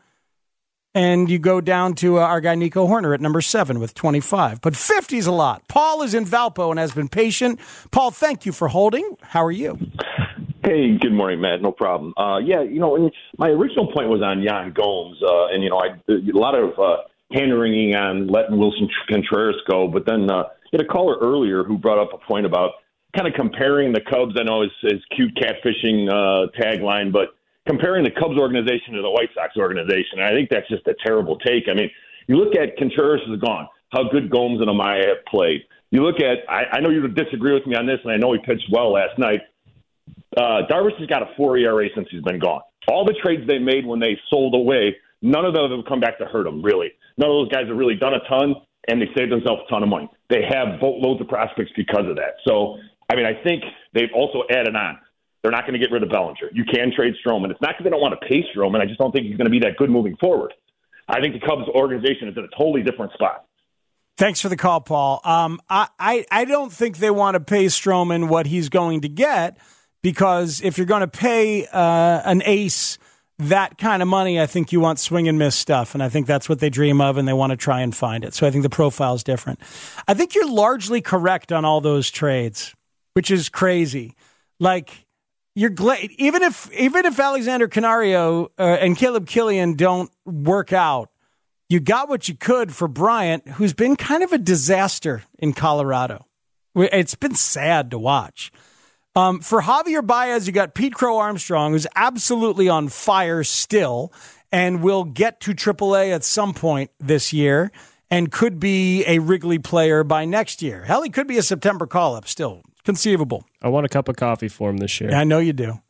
And you go down to uh, our guy Nico Horner at number seven with twenty-five. But fifty is a lot. Paul is in Valpo and has been patient. Paul, thank you for holding. How are you? Hey, good morning, Matt. No problem. Uh, yeah, you know, and my original point was on Yan Gomes. Uh, and, you know, I, a lot of uh, hand-wringing on letting Wilson Contreras go. But then uh, you had a caller earlier who brought up a point about kind of comparing the Cubs. I know his, his cute catfishing uh, tagline, but comparing the Cubs organization to the White Sox organization. And I think that's just a terrible take. I mean, you look at Contreras is gone, how good Gomes and Amaya have played. You look at, I, I know you would disagree with me on this, and I know he pitched well last night. Uh, Darvish has got a four E R A since he's been gone. All the trades they made when they sold away none of them have come back to hurt them, really. None of those guys have really done a ton, and they saved themselves a ton of money. They have boatloads of prospects because of that. So, I mean, I think they've also added on. They're not going to get rid of Bellinger. You can trade Stroman. It's not because they don't want to pay Stroman. I just don't think he's going to be that good moving forward. I think the Cubs organization is in a totally different spot. Thanks for the call, Paul. Um, I, I, I don't think they want to pay Stroman what he's going to get, because if you're going to pay uh, an ace that kind of money, I think you want swing and miss stuff, and I think that's what they dream of, and they want to try and find it. So I think the profile is different. I think you're largely correct on all those trades, which is crazy. Like, you're glad, even if even if Alexander Canario uh, and Caleb Killian don't work out, you got what you could for Bryant, who's been kind of a disaster in Colorado. It's been sad to watch. Um, for Javier Baez, you got Pete Crow Armstrong, who's absolutely on fire still and will get to triple A at some point this year and could be a Wrigley player by next year. Hell, he could be a September call-up still. Conceivable. I want a cup of coffee for him this year. Yeah, I know you do.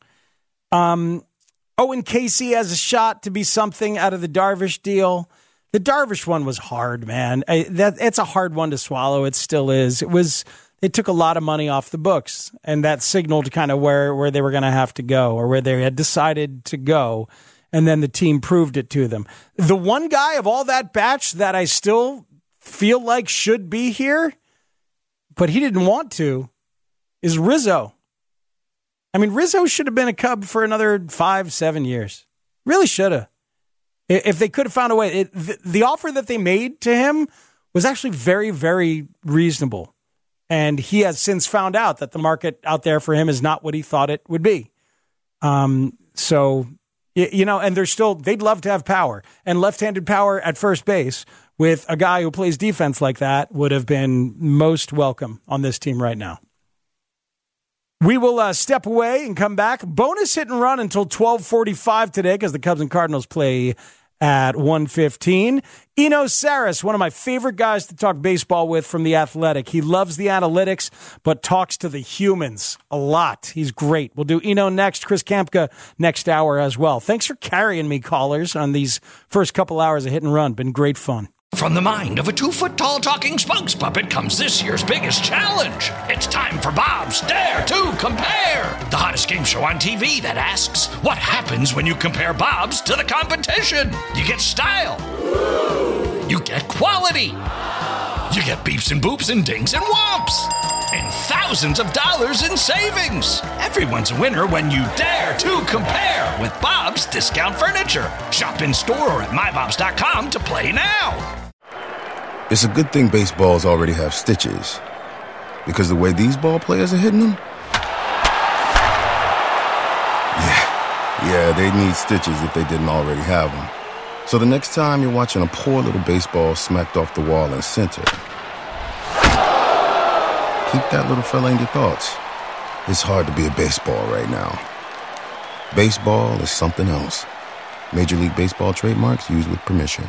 Um, Owen Casey has a shot to be something out of the Darvish deal. The Darvish one was hard, man. I, that it's a hard one to swallow. It still is. It was. It took a lot of money off the books, and that signaled kind of where, where they were going to have to go, or where they had decided to go, and then the team proved it to them. The one guy of all that batch that I still feel like should be here, but he didn't want to, is Rizzo. I mean, Rizzo should have been a Cub for another five, seven years. Really should have. If they could have found a way. It, the, the offer that they made to him was actually very, very reasonable. And he has since found out that the market out there for him is not what he thought it would be. Um, so, you know, and they're still, they'd love to have power. And left-handed power at first base with a guy who plays defense like that would have been most welcome on this team right now. We will uh, step away and come back. Bonus hit and run until twelve forty-five today because the Cubs and Cardinals play at one fifteen. Eno Saris, one of my favorite guys to talk baseball with from The Athletic. He loves the analytics, but talks to the humans a lot. He's great. We'll do Eno next. Chris Kampka next hour as well. Thanks for carrying me, callers, on these first couple hours of hit and run. Been great fun. From the mind of a two-foot-tall talking spokes puppet comes this year's biggest challenge. It's time for Bob's Dare to Compare, the hottest game show on T V that asks, what happens when you compare Bob's to the competition? You get style. You get quality. You get beeps and boops and dings and whomps. And thousands of dollars in savings. Everyone's a winner when you dare to compare with Bob's Discount Furniture. Shop in store or at my bobs dot com to play now. It's a good thing baseballs already have stitches, because the way these ball players are hitting them, yeah, yeah, they need stitches if they didn't already have them. So the next time you're watching a poor little baseball smacked off the wall in center, keep that little fella in your thoughts. It's hard to be a baseball right now. Baseball is something else. Major League Baseball trademarks used with permission.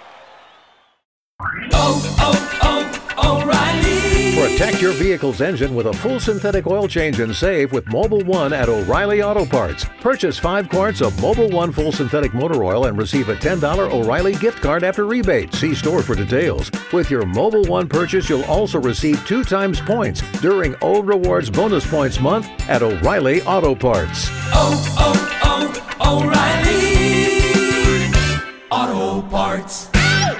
Oh, oh, oh, O'Reilly! Protect your vehicle's engine with a full synthetic oil change and save with Mobil one at O'Reilly Auto Parts. Purchase five quarts of Mobil one full synthetic motor oil and receive a ten dollars O'Reilly gift card after rebate. See store for details. With your Mobil one purchase, you'll also receive two times points during O Rewards Bonus Points Month at O'Reilly Auto Parts. Oh, oh, oh, O'Reilly Auto Parts.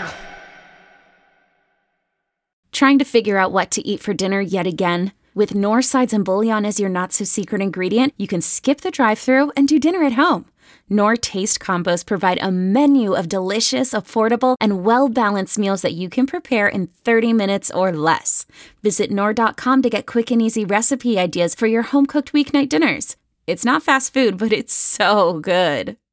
Trying to figure out what to eat for dinner yet again? With Knorr sides and bouillon as your not-so-secret ingredient, you can skip the drive-thru and do dinner at home. Knorr Taste Combos provide a menu of delicious, affordable, and well-balanced meals that you can prepare in thirty minutes or less. Visit Knorr dot com to get quick and easy recipe ideas for your home-cooked weeknight dinners. It's not fast food, but it's so good.